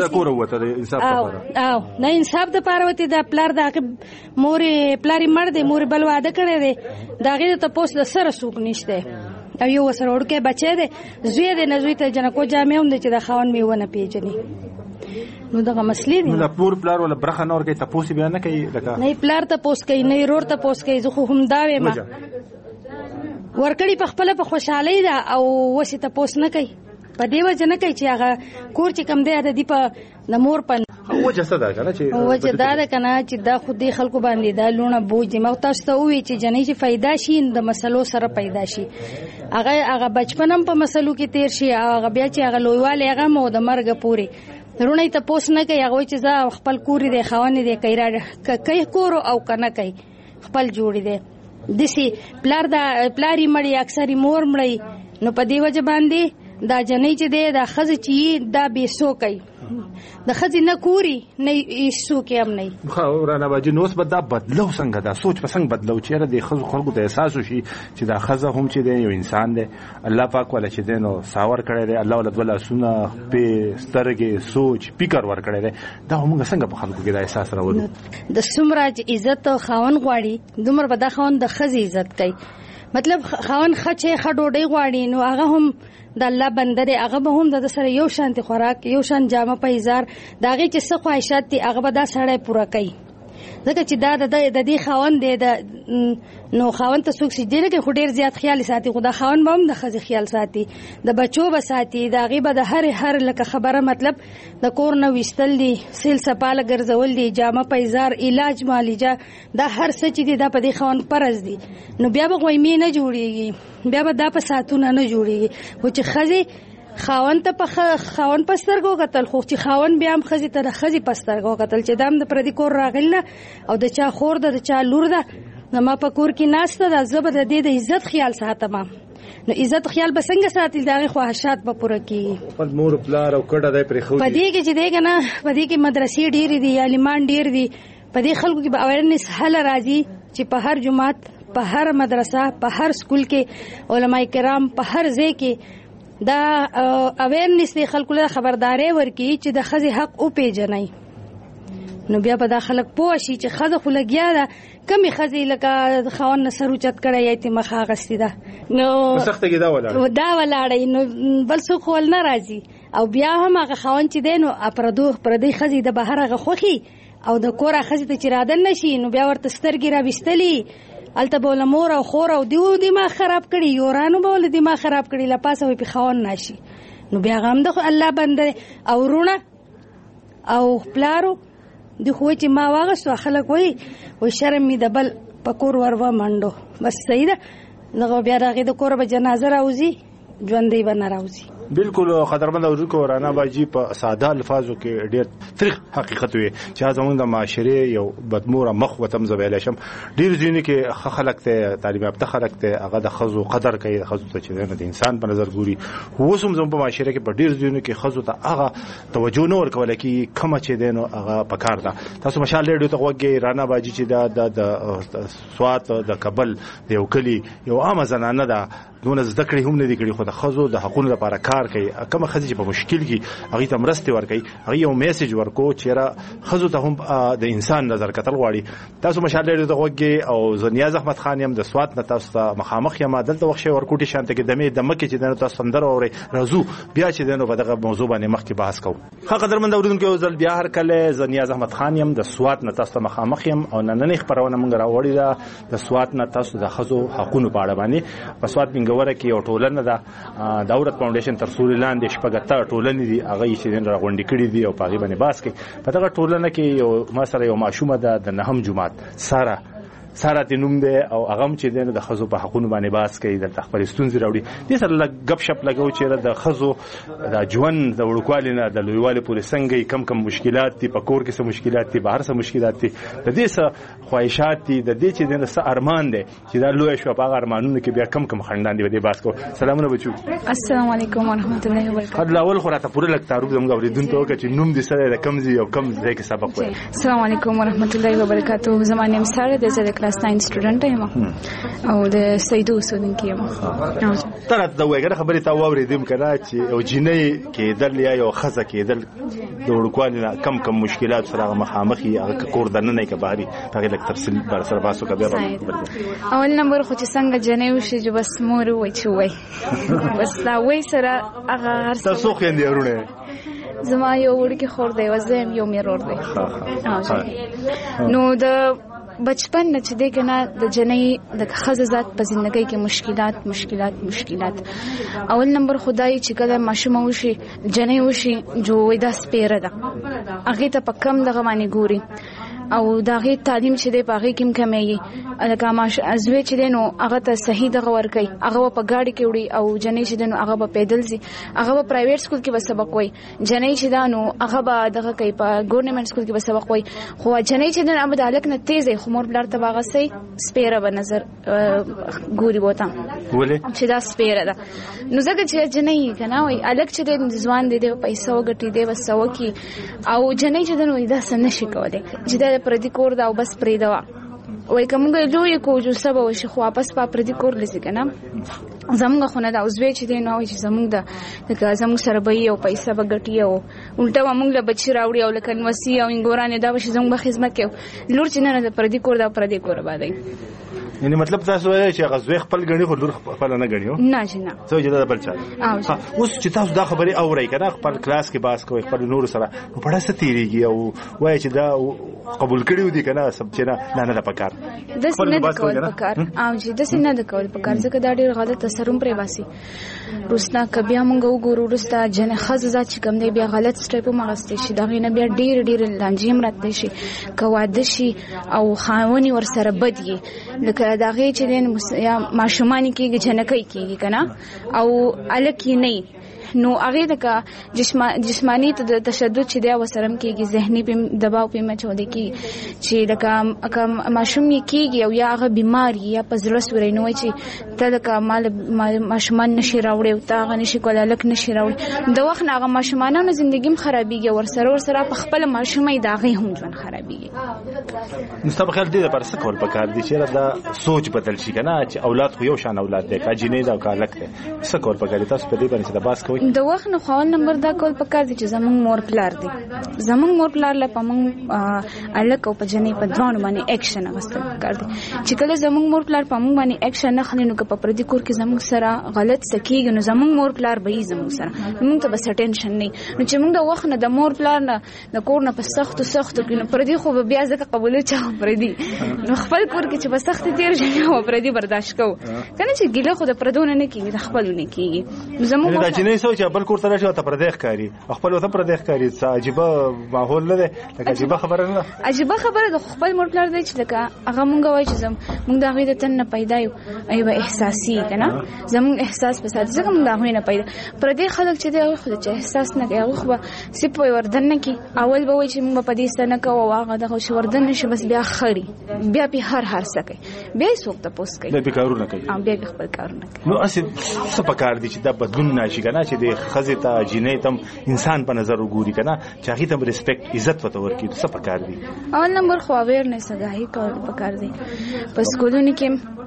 نه انصاف دپاره وتې د پلار د هغې پلار یې مړ دی مور یې بل واده کړی دی د هغې د تپوس د سره څوک نشته او یو ورسره وړوکی بچی دی زوی دی نه زوی ته جنکو جامې هم دی چې د خاوند مې ونه پېژني نو دغه مسلې دي. نو د مور پلار ولا برخه نه ورکوي تپوس یې بیا نه کوي لکه نه پلار تپوس کوي نه رور تپوس کوي زه خو همدا وایم ورکړي په خپله په خوشحالۍ ده او اوس یې تپوس نه کوي په دې وجه نه کوي چې هغه کور چې کوم دی د دې په د مور په وجه څه ده که نه چې وجه دا ده که نه چې دا خو دې خلکو باندې دا لوڼه بوج دي ما تاسو ته ووایي چې جنۍ چې پیدا شي د مسلو سره پیدا شي هغه بچپن هم په مسلو کې تیر شي او هغه بیا چې هغه لویوالی هغه هم د مرګه پورې رونه یې تپوس نه کوي هغه وایي چې زه خپل کور دی خاوند دی کوي کور او که نه کوي خپل جوړې دی داسې پلار یې مړی اکثر یې مور مړی نو په دې وجه باندې دا جنۍ چې دی دا ښځه چې دا بې سوکه د ښځې نه کوري نه څوک هم نه رانا باجي نو اوس به دا بدلو څنګه دا سوچ په څنګه بدلو چې یاره د ښځو خلکو ته احساس وشي چې دا ښځه هم چې دی یو انسان دی الله پاک والا چې دی نو ساور کړی دی الله والا دوه لاسونه پې سترګې سوچ فکر ورکړی دی دا موږ څنګه په خلکو کې دا احساس راولو د څومره چې عزت خاوند غواړي دومره به دا خاوند د ښځې عزت کوي مطلب خاوند ښه چې ښه ډوډۍ غواړي نو هغه هم د الله بنده دی هغه به هم د سره یو شانتي خوراک یو شان جامه پیزار د هغې چې څه خواهشات دي هغه به دا سړی پوره کوي ځکه چې دا د دې خاوند دی نو خاوند ته څوک سجدې نه کوي خو ډېر زیات خیال ساتي خو دا خاوند به هم د ښځې خیال ساتي د بچو به ساتي د هغې به د هر لکه خبره مطلب د کور نه ویستل دي سیل سپاله ګرځول دي جامه پیزار علاج معالجه دا هر څه چې دي دا په دې خاوند فرض دي نو بیا به غویمې نه جوړېږي بیا به دا په ساعتونه نه جوړېږي خو چې ښځې خاوند ته په خاوند په سترګو کتل خو چې خاوند بیا هم ښځې ته د ښځې په سترګو کتل چې دا هم د پردي کور راغلی نه او د چا خور ده د چا لور ده زما په کور کې ناسته ده زه به د دې د عزت خیال ساتم نو عزت خیال به څنګه ساتي د هغې خواهشات به پوره کېږي خپل مور پلار او کډه دی پرېښودي په دې کې چې دی که نه په دې کې مدرسې ډېرې دي عالمان ډېر دي په دې خلکو کې به اویرنس هله راځي چې په هر جماعت په هر مدرسه په هر سکول کې علماء کرام په هر ځای کې دا اویرنس دی خلکو له خبرداري ورکړي چې د ښځې حق وپېژنئ نو بیا به دا خلک پوه شي چې ښځه خو لګیا ده کمې ښځې لکه خاوند نه سر اوچت کړی یا یې مخه اخیستې ده نو دا ولاړئ نو بل څوک خو ول نه راځي او بیا هم هغه خاوند چې دی نو پردۍ ښځې د بهر هغه خوښي او د کوره ښځې ته چې رادن نه شي نو بیا ورته سترګې راویستلي هلته به له مور او خور او دیو دماغ خراب کړي یورانو به له دماغ خراب کړي له پاسه وي پې خاوند ناشي نو بیا هغه هم د الله بنده او وروڼه او پلارو د خو چې ما واغستو خلک وایي شرم مې د بل په کور ور ومنډو بس صحیح ده دغه بیا د هغې د کوره به جنازه راوځي ژوندی به نه راوځي بالکل خطرمند اورونکو رانا باجی په ساده الفاظو کې ډېر تریخ حقیقت وي چې زموږ د معاشرې یو بدموره مخ وتم زویلی شم ډېر ځینې کې ښه خلک دی تعلیم یافته خلک دی هغه د ښځو قدر کوي د ښځو ته چې د انسان په نظر ګوري اوس هم زموږ په معاشره کې په ډېر ځینو کې ښځو ته هغه توجه نه ورکولی کېږي کومه چې دی نو هغه پکار ده تاسو مشال ریډیو ته غوږ یې رانا باجي چې دا د سوات د کابل د یو کلي یو عامه زنانه ده دونه زده کړې هم نه دي کړي خو د ښځو د حقونو لپاره کار کار کوي کوم خزي چې په مشکل کې هغه ته مرسته ورکوي هغه یو میسج ورکو چې را خزو ته هم د انسان نظر کتل غواړي تاسو مشاله د غوږی او زنیاز احمد خان یم د سوات نه تاسو ته مخامخ یم دلته وخت ورکوټي شانته کې دمه دمکه چې دنه تاسو سندر اوري رازو بیا چې دنه په دغه موضوع باندې مخ کې بحث کوو ښه قدرمن اوریدونکو ځل بیا هر کله زنیاز احمد خان یم د سوات نه تاسو ته مخامخ یم او نن خبرونه مونږ راوړی دا د سوات نه تاسو د خزو حقوقو په اړه باندې په سوات منګوره کې یو ټولنه ده دولت فاونډیشن تر سوري لاندې شپږ ټولنې دي هغه چې دن راغونډې کړي دي او په هغه باندې باس کې په دغه ټولنه کې یو مثلا یو ماشومه ده د نهم جماعت ساره تنوم ده او هغه چې د خزو په حقوقو باندې باس کوي د خپل ستونزې راوړي د سره غب شپ لګاو چې د خزو د ژوند د وړوکوالي نه د لویوالي پورې څنګه کم مشکلات دي په کور کې څه مشکلات دي بهر څه مشکلات دي د دې څه خواهشات دي د دې چې د څه ارمان دي چې دا لوی شو په ارمانونو کې بیا کم خندان دي د باس کو سلامونه بچو السلام علیکم ورحمت الله وبرکاته قبل اول خو راته پوره لک تعارف زموږ اوریدونکو ته چې نوم دې سره د کمزي او کم ځای کې سبق وایي السلام علیکم ورحمت الله وبرکاته زمانه نیم سره د زده کلاس 9 سټوډنټ او د سیدو اوسیدونکو یم تر دا وایګه خبرې تا واوریدم کړه چې او جنې کېدل یا یو خزه کېدل د وړوکوالي نه کم مشکلات سره مخامخي هغه کور دننه کې بهاري هغه لک تفصیل بر سره باسو کبه اول نمبر خو چې څنګه جنې وشي چې بس مور وای چې وای بس دا وای سره هغه تاسو خو یې ورونه زما یو وړکی خور دی وزم یو مې ورور دی نو د بچپن نه چې د کنه د جنې د خزه ذات په ژوندۍ کې مشکلات اول نمبر خدای چې کله ماشومه وشي جنې وشي جو دا سپیره ده هغه ته په کم دغه باندې ګوري او داغه تعلیم چې د پاغه کم کمي الکه ماش ازوي چې دینو هغه ته صحیح دغه ور کوي هغه په گاډي کې وړي او جنې چې دینو هغه په پیدل سي هغه په پرایویټ سکول کې به سبق وای جنې چې دانو هغه به دغه کوي په ګورنمنت سکول کې به سبق وای خو جنې چې دینو هغه د الک نه تیزه خمور بلار ته باغه سي سپیره به نظر ګوري بوتا ولې چې دا سپیره ده نو زګه چې جنې کنه وای الک چې د ځوان دي پیسې وګټي دی وسو کی او جنې چې دینو دا سن نشي کولای چې پردي کور دا او بس پریدا وای کومه جوړ کو جو سبا وشي خو واپس په پردي کور لسی کنه زموږ خونه دا اوسوي چې دین او چې زموږ د زموږ سره به یو پیسې بغټي او الټا موږ له بچی راوړي او لکه نوسی او انګورانه دا وشي زموږ خدمت کوي لور چې نه د پردي کور دا پردي کور باندې یعنی مطلب تاسو وایي چې غزوی خپل غني خو لور خپل نه غنیو نه جنا څه جدا بل چا اوس چې تاسو دا خبري اوري کنه خپل کلاس کې باس کوي خپل نور سره په پړه ستیریږي او وایي چې دا قبول کړیو دي کنه سب چې نه د پکار د سینې د کول پکار او چې د سینې د کول پکار ځکه دا ډیر غلط اثرون پرې باسي روسنا کبیا مونږ وګورو روستا جن خززات چې کوم دی بیا غلط سټیپ مغستې شي دا غینه بیا ډیر لانجیم راته شي کواده شي او خاوني ور سره بدي لکه دا غي چې دین یا ماشومان کېږي جنکې کېږي کنه او الکی نه نو هغه د جسمانی تشدد چې دا وسرم کېږي ذهني په دباو په مچو دي کې چې لکه ماشوم کېږي او یا هغه بیماری یا پزړه سورې نو چې تلکه ماشومان نشي راوړي او تا نشي کولای لک نشي راوړي د وخت هغه ماشومانو ژوندۍ خرابيږي ورسره په خپل ماشومې داغي هم ژوند خرابيږي مستقبل خیال دې پر څه کول پکار دي چې دا سوچ بدل شي کنه چې اولاد خو یو شان اولاد دی کا جنې دا کا لک دی څه کول پکار دي تاسو په دې باندې د باس کوي د وخت نو خپل نمبر دا کول پکار دي چې زمونږ مور پلار دي زمونږ مور پلار له پمون الک او په جنې په ځوان باندې اکشن غوښتل پکار دي چې کله زمونږ مور پلار پمون باندې اکشن نه خلینو که په پردي کور کې زمونږ سره غلط سکیږي نو زمونږ مور پلار به یې زمونږ سره موږ ته بس ټینشن نه نو چې موږ د وخت نه د مور پلار نه د کور نه په سخت کې نو پردي خو بیا ځکه قبول چا پردي نو خپل کور کې چې په سخت تیر شي او پردي برداشت کو کنه چې ګیله خو د پردونه نه کیږي د خپلونه کیږي زموږ دا جنې سوچ بل کور ته راځي ته پردیخ کاری خپل وته پردیخ کاری عجیب ماحول نه ده لکه عجیب خبره نه عجیب خبره د خپل مور پلار دی چې لکه هغه مونږ وایي چې مونږ د هغه تن نه پیدا یو ایوه احساسي کنه زموږ احساس په سات ځکه مونږ د هغه نه پیدا پردي خلک چې دی خو د احساس نه کوي خو سپ وردن نه کی اول به وایي چې مونږ په دې سره نه کوو هغه د خو وردن نشي بس بیا خړی بیا په هر سکه بیا څوک ته پوس کوي بیا کارونه کوي بیا خپل کارونه کوي نو اصل څه پکار دي چې دا بدلون نشي کنه چې د خزه ته جنې تم انسان په نظر وګوري کنه چې هغه ته ریسپیکټ عزت وته ورکړي څه پکار دي اول نمبر خو اویرنس غاهي کول پکار دي په سکولونو کې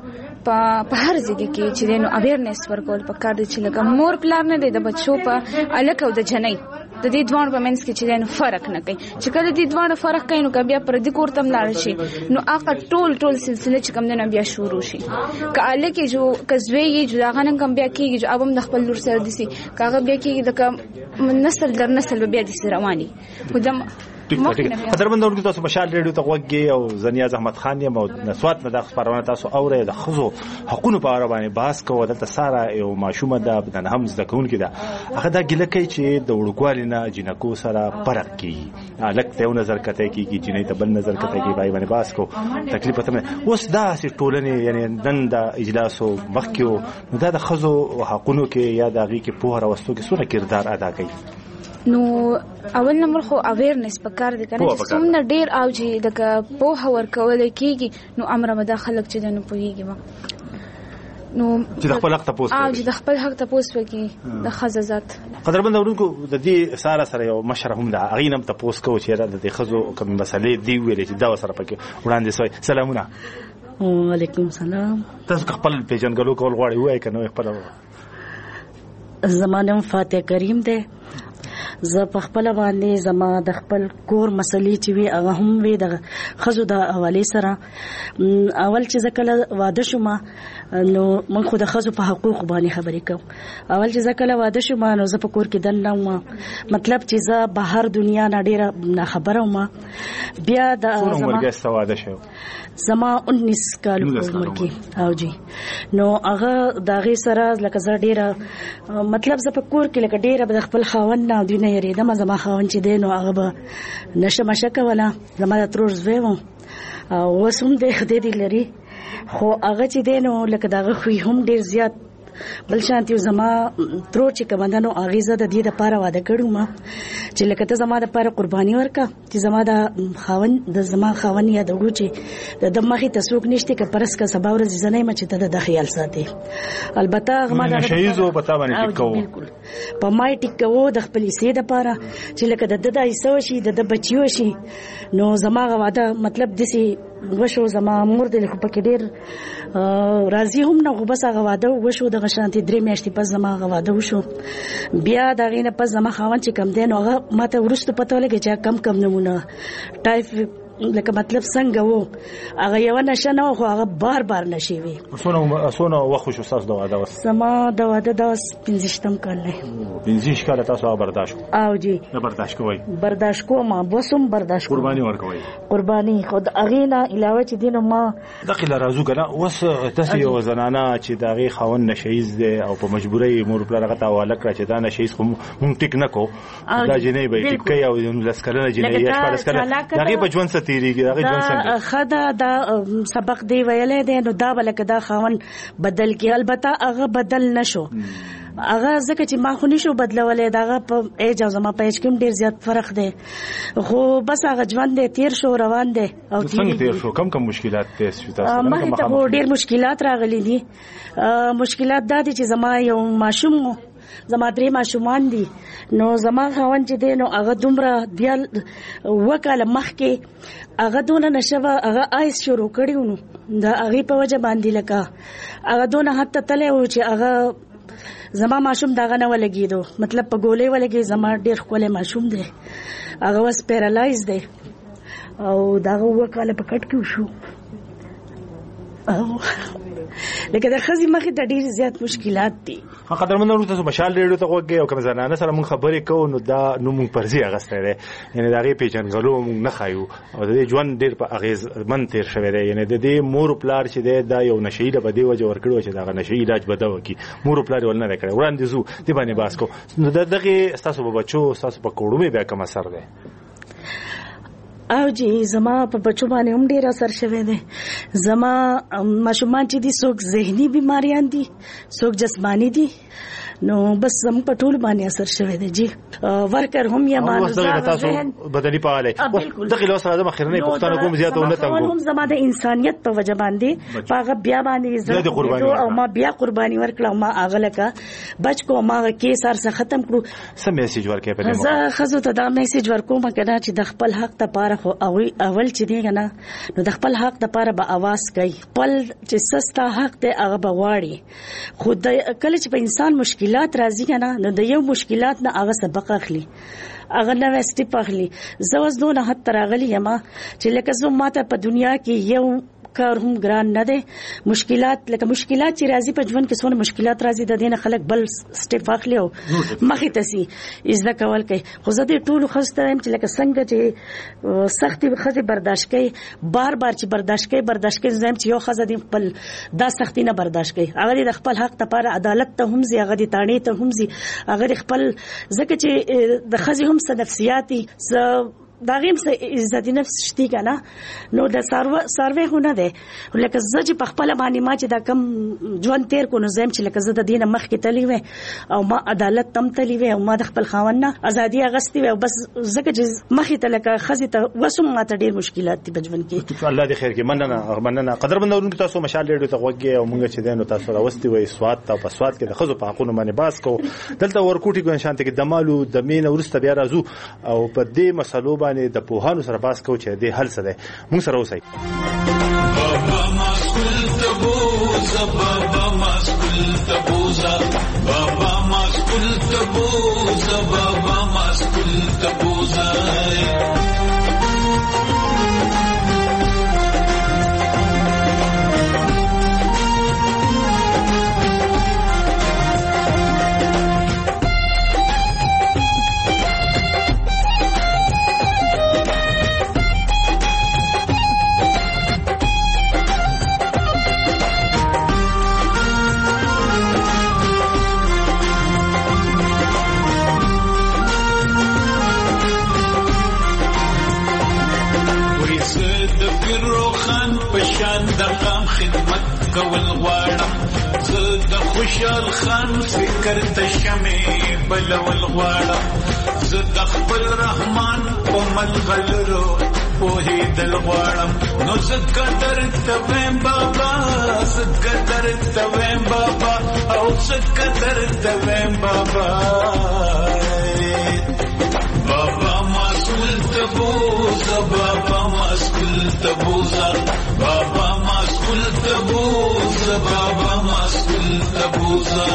په هر ځای کې چې نو اویرنس ورکول په کار دي چې لکه مور پلان نه دی د بچو په الک او د جنۍ د دې دوه په منځ کې چې نو فرق نه کوي چې کله دې دوه فرق کوي نو بیا پر دې کور تم لاړ شي نو هغه ټول سلسله چې کوم نه بیا شروع شي کاله کې جو کزوی جو هغه نن کوم بیا کېږي جو ابم د خپل لور سره دي کاغه بیا کېږي د نسل در نسل بیا دي رواني خدام قدرمن اورګو تاسو مشال ریډیو ته وګورئ او زنیاز احمد خان یم او نسوات مده خبرونه تاسو اورئ د خزو حقوقو په اړه باندې بحث کوو دلته ساره یو ماشومه ده د هم زده کوونکې ده هغه دا ګیله کوي چې د وړوکوالي نه جنکو سره فرق کیږي الک ته یو نظر کته کیږي جنې ته بل نظر کته کیږي بای باندې بحث کو تکلیف ته اوس دا چې ټولنې یعنی نن د اجلاس او مخکیو دا د خزو حقوقو کې یا د هغه کې په هر وستو کې څونه کردار ادا کوي نو اول نمبر خو اویرنس پکار دي کنه چې څومره ډیر او چې د په هور کول کیږي نو امر مداخلت چې نه پوهیږي نو چې د خپل حق ته پوسټ او چې د خپل حق ته پوسټ وکي د خزازات قدرمن اورونکو د دې سره یو مشر هم د اغینم ته پوسټ کو چې د خزو کوم مسلې دی ویلې چې دا سره پکې وړاندې سوی سلامونه وعلیکم سلام تاسو خپل پیژنګلو کول غواړئ وای کنه خپل زمانم فاتح کریم ده زه په خپل باندې زما د خپل کور مسلې چې وی هغه هم وی د خزو د حواله سره اول چې زکه واده شوم نو من خو د خزو په حقوق باندې خبرې کوم اول چې زکه واده شوم نو زه په کور کې دنه مطلب چې زه بهر دنیا نه ډیره خبره وم بیا د زما واده شو زما 19 کال عمر کې او جی نو هغه دغه سره لکه زه ډیره مطلب زه په کور کې لکه ډیره د خپل خاوند نه دوی نه یریدم زما خاوند چې دی نو هغه به نشه مشکه ولا زما د ترور زوی و او وسوم دې دې لري خو هغه چې دی نو لکه دغه خو هم ډیر زیات بل شانتي زما ترور چې کمندانو اغیزه د دې لپاره واده کړو ما چې لکه ته زما د لپاره قرباني ورکا چې زما د خاوند یا د وګړي د دماغي تسوک نشته ک پرس کا سبا ورځ زنه مچ ته د خیال ساتي البته غما د شهیزو پتا باندې ټیکو په مای ټیکو د خپل سي د لپاره چې لکه د دایسو شي د بچیو شي نو زما واده مطلب دسي وشو زما مور دې خو پکې ډېر راضي هم نه بس هغه واده وشو د غشانتي درې میاشتې پس زما هغه واده وشو بیا دا غینه پس زما خاوند چې کم دین هغه ماته ورسته پته ولګی چې کم نمونه ټایپ لکه مطلب څنګه وو هغه یو نشه نه خو هغه بار نشي وي سونه وخت شو تاسو د واده سما د واده د 15 کال نه 15 کال تاسو برداشت او جی برداشت کوئ برداشت کوم بوسم برداشت قرباني ورکوي قرباني خود اغینا علاوه چې دینه ما داخله راځو کنه وس تاسو یو زنانه چې داغي خاون نشیز دی او په مجبورۍ مور پر هغه تاواله کړ چې دا نشیز خو مونږ ټیک نه کو دا جنې به ټیک کوي او لسکره جنې یا شپږ لسکره داغي په ژوند تیریږي هغه ځان څنګه خدا دا سبق دی ویلې دی نو دا بلکې دا خاون بدل کی البته هغه بدل نشو هغه ځکه چې ما خو نشو بدلولې دا په ایج او زما په ایج کې ډیر زیات فرق دی خو بس هغه ژوند دی تیر شو روان دی او څنګه تیر شو کم مشکلات تاسو تاسو ما ته ډیر مشکلات راغلي دي مشکلات دا دي چې زما یو ماشوم زما درې ماشومان دي نو زما خاوند چې دی نو هغه دومره بیا وکاله مخکې هغه دونه نشوه هغه آیس شروع کړیو نو دا هغه په وجه باندې لکه هغه دونه حتی تله و چې هغه زما ماشوم داغه نه ولګیدو مطلب په ګولې ولګي زما ډیر خپل ماشوم دی هغه واس پیرالایز دی او داغه وکاله په کټ کې شو لکه د خزي مخې ته ډیر زیات مشکلات دي قدرمن ورته تاسو مشال ریډیو ته وګورئ او کوم زنانه سره مونږ خبرې کوو نو دا نو مونږ پرځي اغسته ده یعنی دا غي پیژنګلو مونږ نه خایو او د ژوند ډیر په اغیز من تیر شوی دی یعنی د دې مور پلار چې دا یو نشي د بده وجه ورکړو چې دا نشي علاج بده وکي مور پلار ول نه کړي وړاندې زو دی باندې باس کو نو دغه تاسو په بچو تاسو په کوړو به کوم اثر ده او جی زما په بچو باندې هم ډیر اثر شوی دی زما ماشومان چې دي څوک ذهني بیماریان دي څوک جسمانی دي نو بس زم په ټول باندې اثر شوی دی جی ورکر هم یا مانو بدني فعاله دغه لاس راځم اخرنه پښتنه کوم زیاته ونه هم زما د انسانيت په وجه باندې هغه بیا باندې او ما بیا قرباني ورکړه ما اغله کا بچ کو ما کې سر څخه ختم کړو سم میسج ورکې په دې زه خزو ته دا میسج ورکوم کنه چې د خپل حق ته پاره خو اول چې دی کنه نو د خپل حق ته پاره به आवाज کوي خپل چې سستا حق ته هغه بغواړي خود کله چې په انسان مشکلات راځي کنه نو د یو مشکلات نه هغه سبق اخلي هغه نو سټیپ اخلي زه اوس دونه حد تراغلی یم چې لکه زه ماته په دنیا کې یو کار هم ګران نه دي مشکلات لکه مشکلات چې راځي په ژوند کې څونه مشکلات راځي د دینه خلک بل سټیپ اخلي او مخې تسي عزت کول کوي خو زه دې ټول خسته يم چې لکه څنګه چې سختي خزي برداشت کوي بار چې برداشت کوي زم چې یو خزه دې خپل دا سختي نه برداشت کوي هغه د خپل حق لپاره عدالت ته هم زی هغه د تانې ته هم زی هغه خپل ځکه چې د خزي هم څه نفسياتي داغیم سه عزت نفس شتي کنه نو د سروې هونه ده لکه زج په خپل باندې ما چې دا کم ژوند تیر کو نو زم چې لکه زه د دینه مخ کې تلی و او ما عدالت تم تلی و او ما د خپل خاوند نه ازادي اغستی و بس زکه چې مخ ته لکه خزي ته وسم ما ته ډیر مشکلات دي په ژوند کې الله دې خیر کې مننه قدرمنورونکو تاسو مشال ریډیو ته وګورئ او مونږ چې دینو تاسو راوستي وي سواد ته په سواد کې د خزو په حقونو باندې باس کو دلته ورکوټي ګون شانته کې دمالو د مين ورسته بیا راځو او په دې مسلو باندې د پوهانو سره باس کو چې دې حل څه ده موږ سره اوسئ بابا مسکول تبوزا بابا مسکول تبوزا بابا مسکول تبوزا بابا مسکول تبوزا کول غواړم زه د خوشحال خان فکر ته شمې بلول غواړم زه د خپل رحمان په ملغلرو پوهېدل غواړم نو زه قدر ته ویم بابا زه قدر ته ویم بابا او زه قدر ته ویم بابا بابا مسئول تبوزا بابا مسئول تبوزا بابا مسئول تبوزا بابا مسئول تبوزا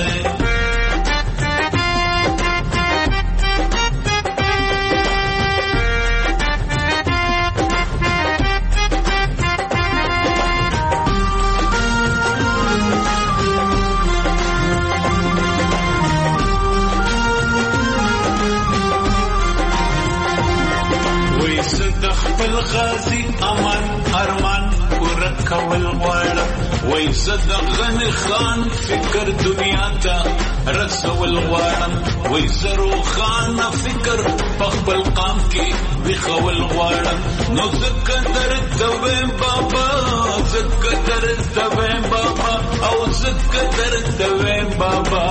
غازی امان ارمان ورک کول غواړم وای زه د غنی خان فکر دنیا ته رسول غواړم وای زه روخان فکر په خپل قام کې وخول غواړم نو زه قدر ته ویم بابا زه قدر ته ویم بابا او زه قدر ته ویم بابا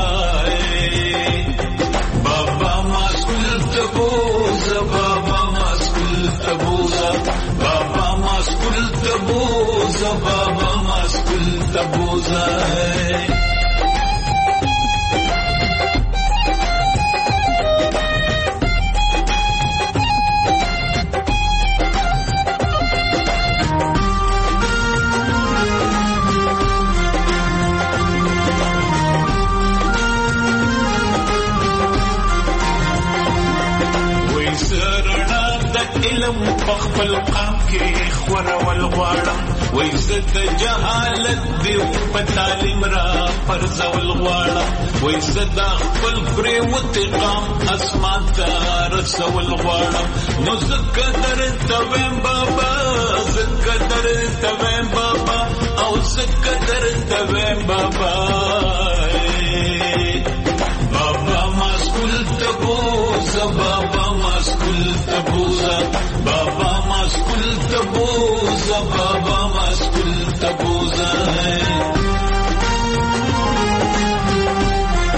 بابا مسئول تبوزا بابا مسئول تبوزا بابا مسئول تبوزا بابا مسئول تبوزا خپل قام کې خورول غواړم وای زه د جهالت دی په تعلیم را پرځول غواړم وای زه د خپل پریوت قام اسمان ته رسول غواړم نو زه قدر ته ویم بابا زه قدر ته ویم بابا او زه قدر ته ویم بابا بابا مسئول تبوزا بابا مسئول تبوزا بابا مسئول تبوزا بابا مسئول تبوزا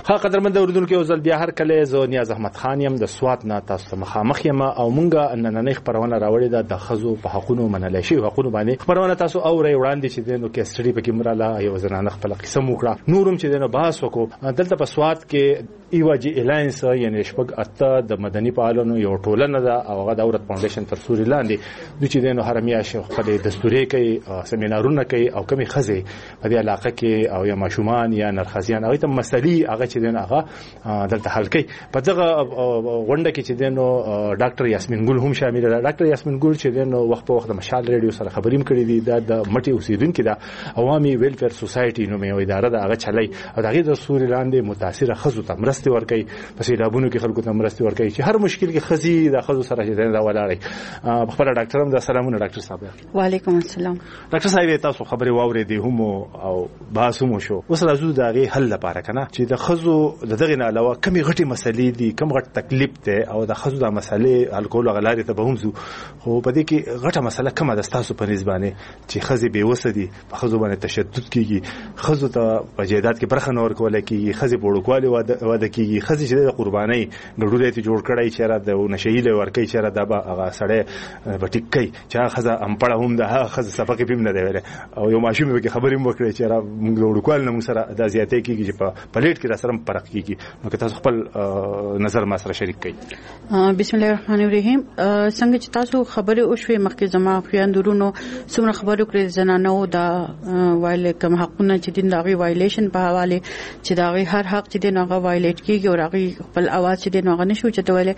ها قدرمند اوردونکو یو ځل بیا هر کله زه نیاز احمد خان یم د سوات نه تاسو ته مخامخ یم او مونږه نننۍ خبرونه راوړې ده د خزو په حقونو منل شي حقونو باندې خبرونه تاسو اوري وړاندې چې دنو کې سټډي پکې مراله یو زنانه خپل قصه وکړه نورم چې دنو بحث وکړو دلته په سوات کې ایواجی الاینس یعنی شپږ اته د مدني فعالانو یو ټولنه ده او هغه د اورت فاونډیشن تر سوري لاندې د چې دنو هرمیا شیخ خپل دستوري کوي سیمینارونه کوي او کمی خزه په دې علاقه کې او یا ماشومان یا نرخزیان هغه ته مسلې هغه چې دنو هغه دلته حل کوي په دغه غونډه کې چې دنو ډاکټر یاسمین ګل هم شامل ده. ډاکټر یاسمین ګل چې دنو وخت په وخت د مشال ریډیو سره خبرې کړې دي د مټي اوسیدونکو ده عوامي ویلفیر سوسایټي نومې یو اداره ده هغه چلای او دغه د سوري لاندې متاثر خزو ته مرستي ورکوي پسې لابونو کې خلکو ته مرستي ورکوي چې هر مشکل کې خزي د خزو سره چې دا ولاړي خپل ډاکټر هم د سلامونه ډاکټر صاحب. وعلیکم السلام. ډاکټر صاحب تاسو خبرې واورېدې هم او بحث هم شو اوس راځو د هغه حل لپاره کنه چې د خزو دغه نه علاوه کمی غټي مسلې دي کم غټ تکلیف ته او د خزو د مسلې الکول غلاري ته به هم زو خو په دې کې غټه مسله کومه د تاسو په نسبانه چې خزي به وسدي په خزو باندې تشدد کیږي خزو ته په جیدات کې برخه نور کول کیږي خزي بوړکوالي واده کیږي خزي چې د قرباني ګډولې ته جوړ کړای چې را د نشهیله ورکې چې را د هغه سړی بټیکي چې خزه امپړه هم د خزه صفقه پیم نه دی ویل او یو ماشوم به خبرې مو کړې چې را موږ وړکوال نه سره د زیاتې کیږي چې په پلیټ کې را سره فرق کیږي نو که تاسو خپل نظر ما سره شریک کړئ. بسم الله الرحمن الرحیم. څنګه چې تاسو خبرې وشوي مخکې زما خويندورونو څومره خبرو کړې زنانو د وایل کوم حقونه چې دین دغه وایلیشن په حواله چې دغه هر حق چې دین هغه وایلیټ کیږي او هغه خپل اواز چې دین هغه نشو چتواله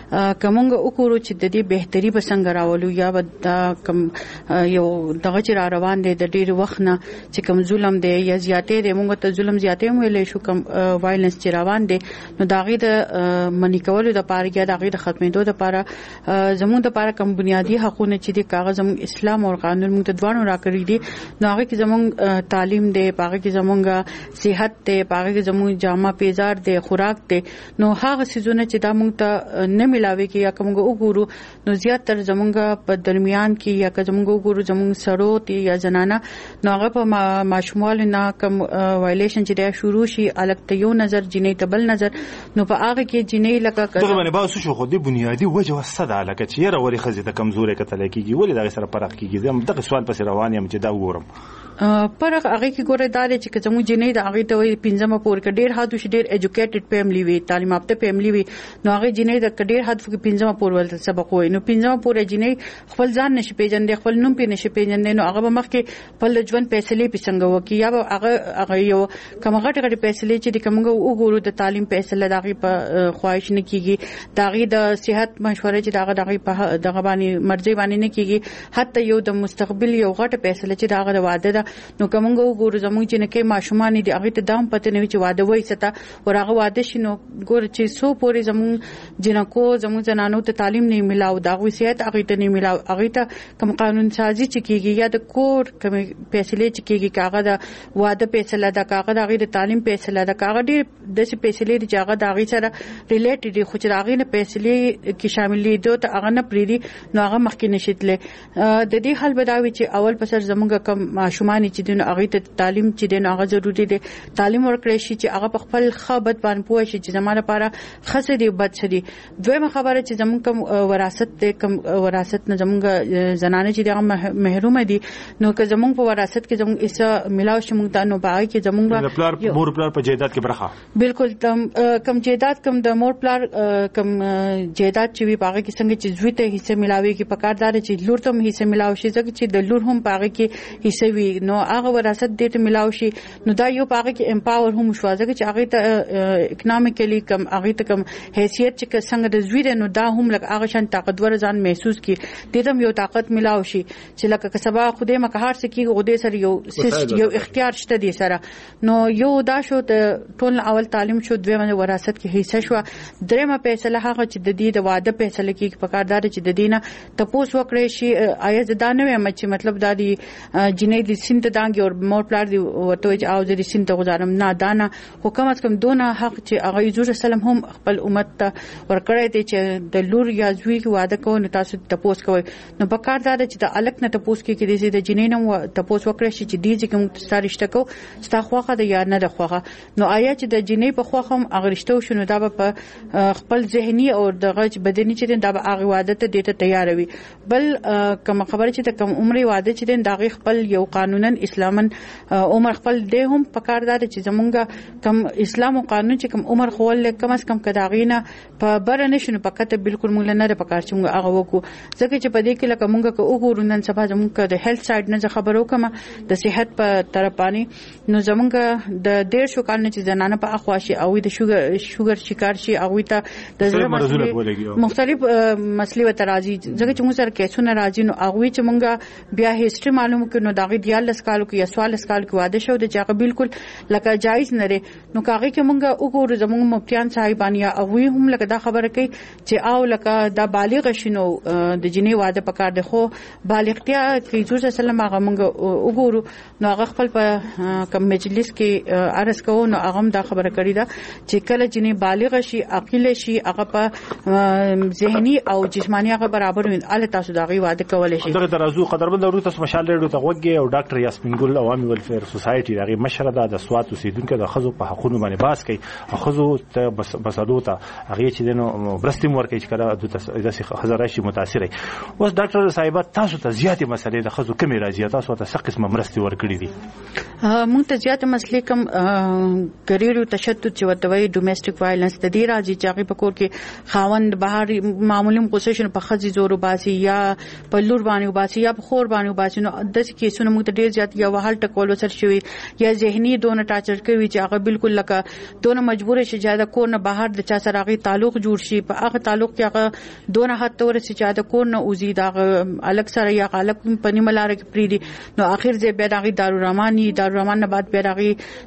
کومه وکړو چې د دې بهتري بسنګ راولو یا د کم یو دغه چې روان دي د ډیر وخت نه چې کوم ظلم دی یا زیاتې دی موږ ته ظلم زیاتې ویلې شو کوم وایلنس چې روان دي نو دغه د منی کولو د پاره یا دغه د ختمېدو د پاره زموږ د پاره کوم بنیادی حقونه چې د کاغذ اسلام او قانون موږ ته دوانو راکړي دي نو هغه کې زموږ تعلیم دی پاره کې زموږ صحت دی پاره کې زموږ جامه پیزار دی خوراک دی نو هغه سيزونه چې دا موږ ته نه ملاوي کې یا کوم وګورو نو زیات تر زموږ په درمیان کې یا که زموږ وګورو زموږ سرو تی یا زنانه نو هغه په ماشومال نه کوم وایلیشن چې دا شروع شي الګ ته یو نظر جنې تبل نظر نو په هغه کې جنې لکه دغه باندې باسو شو خو د بنیادی وجه وسده لکه چې یره وري خزي ته کمزورې کتل کېږي ولې دا سره فرق کېږي زم دغه سوال پس روان یم چې دا وګورم پرغه هغه کې ګوره دا چې زموږ جنې د هغه ته وي پنځمه پور کې ډېر حد وشي ډېر ایجوکیټډ فیملی وي تعلیم یافته فیملی وي نو هغه جنې د ډېر حد کې پنځمه پور ولته سبق وي نو پنځمه پور جنې خپل ځان نشي پیژندې خپل نوم په نشي پیژندې نو هغه مخ کې خپل ژوند فیصله پسنګ وکي یا هغه یو کوم غټ فیصله چې د کومه وګورو د تعلیم فیصله دغه په خواهش نه کیږي دغه د صحت مشوره چې دغه په دغه باندې مرزي باندې نه کیږي حتی یو د مستقبل یو غټ فیصله چې دغه د واده ده نو کومه وګورو زموږ چې نه کې ماشومان دي هغه ته دام پته نه وي چې واده وای ستا ورغه واده شنو ګور چې سو پورې زموږ جنکو زموږ زنانو ته تعلیم نه ملاو دغه صحت هغه ته نه ملاو هغه ته کوم قانون سازي چې کیږي یا د کور کوم فیصله چې کیږي کاغه د واده فیصله د کاغه د هغه تعلیم فیصله د کاغه د فیصله د هغه د هغه سره ریلیټډ خو چې هغه نه فیصله کې شامل دي ته هغه نه پریدي نو هغه مخکې نشیتله د دې حل بداوي چې اول پسر زموږ کوم ماشومان چې دین هغه ته تعلیم چې دین هغه ضروری دی تعلیم ورکړي شي چې هغه په خپل خبرت باندې پوه شي چې زموږ لپاره خسه دی بد شدي دویمه خبره چې زموږ کوم وراثت ته کوم وراثت نه زموږ زنانه چې دغه محروم دي نو که زموږ په وراثت کې زموږ اسه ملاو شي موږ ته نو باغ کې زموږ پلار مور پلار په جیدات کې برخه بالکل کم جیدات کم د مور پلار کم جیدات چې وی باغ کې څنګه چې زوی ته حصہ ملاوي کې پکاردار چې لور ته حصہ ملاوي شي ځکه چې د لور هم باغ کې حصہ وی نو هغه وراثت دې ته ملاوي شي نو دا یو باغ کې امپاور هم شو ځکه چې هغه ته اکونومیکلی کم هغه ته کم حیثیت چې څنګه د زوی نو دا هم لکه هغه شان طاقتور ځان محسوس کی دې ته یو طاقت ملاوي شي چې لکه کسبا خوده مکهار سکی غوډه سره یو اختیار شته دي سره نو یو دا شو ته ټول اول تعلیم شو دویمه وراثت کې حصہ شو درېمه فیصله هغه چې د دې د واده فیصله کې پکاردار چې د دینه تپوس وکړي شي آیا زدانه وي چې مطلب دا دي جنې د سینت دانګي او مور پلار دی ورته چې او د سینت غزارم نه دانا حکم از کوم دونه حق چې هغه حضور سلام هم خپل امت ته ورکړی دی چې د لور یا زوی کې واده کوي نو تاسو تپوس کوي نو پکاردار چې د الک نه تپوس کې کې د جنې نه تپوس وکړي شي چې دې چې کوم ستاره شته کو ستا خوخه د یا نه د خوخه نو آیا چې د جنې په خوا هم اغرشتو شنو دا په خپل ذهني او دغه بدني چې دا به هغه واده ته ډیته تیار وي. بل کوم خبره چې د کوم عمر واده چې دا خپل یو قانونا اسلامن عمر خپل دی هم پکاردار چې زمونږ کوم اسلام او قانون چې کوم عمر خول کم از کم کداغینه په برنه شنو پکته بالکل مونږ نه پکار چې مونږ هغه وکړو ځکه چې په دې کې لکه مونږ کو وګورو نن سبا زمونږ د هیلث سایډ نه خبرو کوم د صحت په طرف باندې نو زمونږ د ډیر شو کال نه چې زنانه په اخواشي او د شوګر شکار شي او ته د زړه مختلف مسلې و ترازی ځکه چې موږ سره کیسونه راځي نو هغه چې مونږ بیا هیستوري معلومه کړو دا غي دیال سکالو کې یا سوال سکالو کې واده شو د چې بالکل لکه جایز نه لري نو کاغه کې مونږ وګورو زموږ مفتیان صاحبان یا هغه هم لکه دا خبره کوي چې او لکه دا بالغ شنو د جنې واده پکار دی خو بالغتیا کې رسول الله سلام هغه مونږ وګورو نو هغه خپل په کم مجلس کې عرض کوو نو هغه دا خبره کړی دا چې کله جنې بالغ شي عاقل شي هغه په ذهني او جسماني هغه برابر وي ال تاسو دا غي واده کولای شي. دغه درازو قدرمن ورو تاسو مشال لري ته وګي او ډاکټر یاسمین ګل عوامي ویلفیر سوسایټي دغه مشره د سوات اوسیدونکو د خزو په حقوقو باندې باس کوي او خزو ته مسلو ته هغه چې دنو برستیم ورکه چې کړه د خزر راشي متاثر وي. اوس ډاکټر صاحب تاسو ته زیاتې مسلې د خزو کمی راځي تاسو ته څه قسمه مرستي ورکړي دي؟ مونږ ته زیاتې مسلې کم ګریرو تشدد چې وتوي ډومېسټک وایلنس د دې راځي چې هغه په کور کې خاوند بهر معمولی پوزیشن په خزي زور وباسي یا په لور باندې وباسي یا په خور باندې وباسي نو د کیسونو موږ ته ډیر زیات یا وحال ټکول وسر شوی یا ذهني دونه ټاچر کوي چې هغه بالکل لکه دونه مجبور شي چې دا کور نه بهر د چا سره غي تعلق جوړ شي په هغه تعلق کې هغه دونه حد تور شي چې دا کور نه اوزي دا الګ سره یا غالب پنی ملاره کې پریدي نو اخر ځای بیا دغه دارالرحمان نه بعد بیا دغه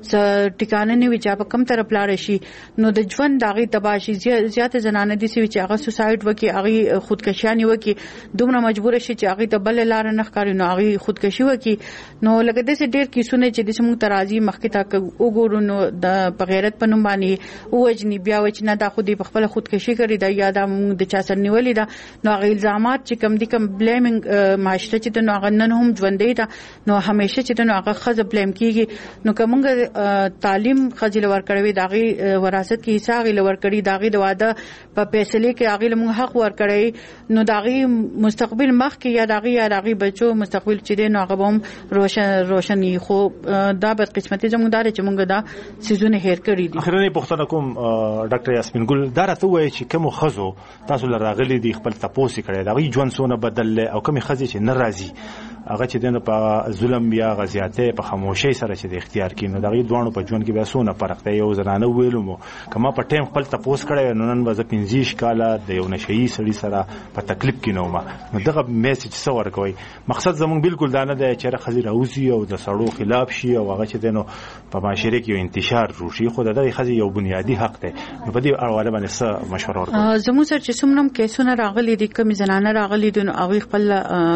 ټکانه نه وي چې په کم طرف لار شي نو د ژوند دغه تباشي زیات زنانه دي چې هغه سوسایډ وکي هغه خودکشي وکي دومره مجبور شي چې هغه ته بل لار نه ښکاري نو هغه خودکشي وکي نو لکه د څه ډیر کیسونه چې د سمو ترازی مخکې تا وګورو نو د بغیرت پنوم باندې اوجنی بیا و چې نه دا خودي په خپل خودکشي کړی دا یا د چا سر نیولې دا نو هغه الزامات چې کم دي کم بلیمینګ معاشره چې نو هغه نن هم ژوندې ده نو همیشه چې نو هغه خزه بلیم کیږي نو کومه تعلیم خزل ورکړوي داغي وراثت کې حصہ غي ورکړي داغي د واده په فیصله کې هغه موږ حق ورکړي نو داغي مستقبل مخ کې یا داغي بچو مستقبل چې دین هغه هم روشنی خو دا بد قسمتي زموږ چې موږ دا سيزونه هیر کړی دي. اخرنی پښتنه کوم ډاکټر یاسمین ګل دا راته وایي چې کوم خزو تاسو لراغلي دي خپل تاسو کړی دا وی ژوند سونه بدل او کوم خزي چې ناراضي هغه چې دنه په ظلم یا غزياته په خاموشي سره چې د اختیار کینو دغه دوانو په ژوند کې به سونه فرق دی یو زنانه ویلم کما په ټیم خپل تاسو کړی نن وځ 15 کاله د یو نشئی سړي سره په تکلیف کې نو ما دغه میسج څور کوي مقصد زمون بالکل دا نه دی چې خزي راوسی او د سړو خلاف شي او هغه چې دنه په معاشره کې یو انتشار روشي خو دغه خزي یو بنیادی حق دی په دې اړه باندې څه مشوره ورکړئ؟ زموږ سره چې څومره کیسونه راغلي دي کوم زنانه راغلي دي نو هغه خپل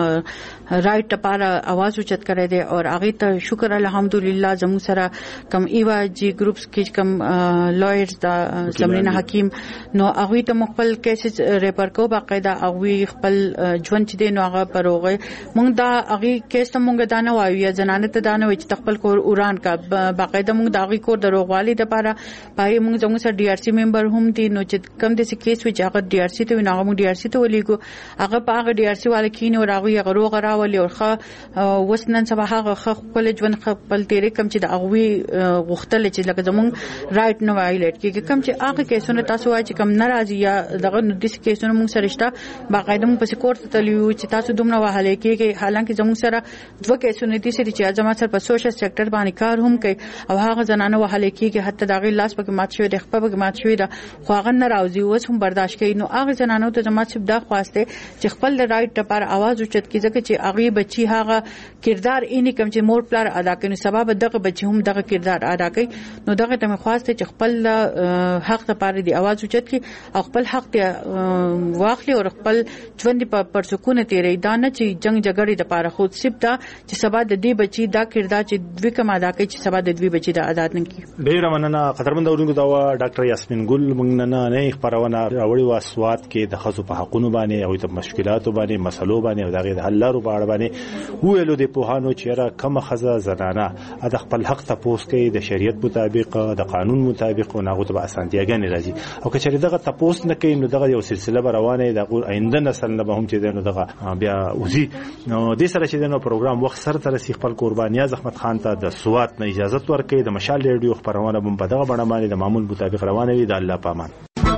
رائټ لپاره आवाज اوچت کړی دی او هغه ته شکر الحمدلله زموږ سره کم ایوا جی گروپس کې کم لایرز د زمینه حکیم نو هغه ته خپل کیسز ریپر کو باقاعده هغه خپل ژوند چې دی نو هغه پروغه مونږ دا هغه کیس ته مونږ دا نه وایو یا زنانه ته دا نه وایي چې خپل کور اوران کا باقاعده مونږ دا هغه کور دروغوالي د لپاره پای مونږ زموږ سره ډي ار سي ممبر هم دي نو چې کم د کیس وی چې هغه ډي ار سي ته نه مونږ ډي ار سي ته ولېګو هغه په هغه ډي ار سي والا کینو راغوي غرو غراولي او وسنن سبا هغه خپل ژوند خپل تیرې کم چې د اغوي غختل چې لکه زمون رائټ نو وایلیټ کې کم چې هغه کیسونه تاسو وایي چې کم ناراضي یا دغه د کیسونه موږ سره شته باقاعده موږ په کوړه تلیو چې تاسو دومره وهاله کې حالانکه زمون سره دوه کیسونه دي چې اعظم سره په سوشل سېکټر باندې کار هم کوي او هغه زنانه وهاله کې حتی دغه لاس پکې مات شوی د خپل پکې مات شوی دا خو هغه ناراضي اوس هم برداشت کوي نو هغه زنانه ته جماعت شپ دا خواسته چې خپل د رائټ لپاره आवाज اوچت کړي ځکه چې هغه بچي هغه کردار اینی کوم چې مور پلار ادا کوي سبب دغه بچي هم دغه کردار ادا کوي نو دغه ته خواسته چې خپل حق لپاره دی आवाज اوچت کړي او خپل حق ته واخلي او خپل ژوند په پرسکونه تیری دا نه چې جنگ جګړې لپاره خود سپ دا چې سبا د دې بچي دا کردار چې دوی کوم ادا کوي چې سبا د دوی بچي دا آزاد نه کی. ډیر مننه قدرمن اورونکو دا ډاکټر یاسمین ګل موږ نه خبرونه راوړي واسوات کې د خصو په حقونو باندې او د مشکلاتو باندې مسلو باندې او دغه حل لارو په اړه باندې ویلو د پوهانو چې کوم خزه زنانه د خپل حق تپوس کوي د شریعت مطابق د قانون مطابق او هغه ته اسانتیاګانې راځي او که چېرې دغه تپوس نه کوي نو دغه یو سلسله به روانه د آینده نسل نه به هم چې نو دغه بیا وزي نو د سره چې نو پروګرام وخت سره تر خپل قربانیاز احمد خان ته د سوات نه اجازه ورکړي د مشال ریډیو خبرونه هم په دغه بڼه باندې د معمول مطابق روانه وي د الله پامان.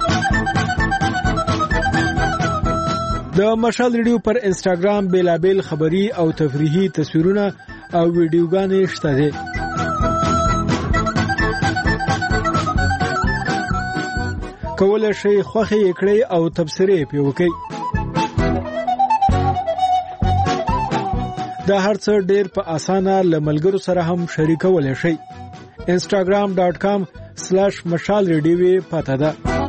د مشال ریډیو پر انستګرام بیلابل خبری او تفریحي تصویرونه او ویډیوګانې شته دي. کولای شئ خوښي کړئ او تبصرې پې وکړئ. دا هر څه ډېر په اسانه له ملګرو سره هم شریکولای شئ. instagram.com/mashalradio پته ده.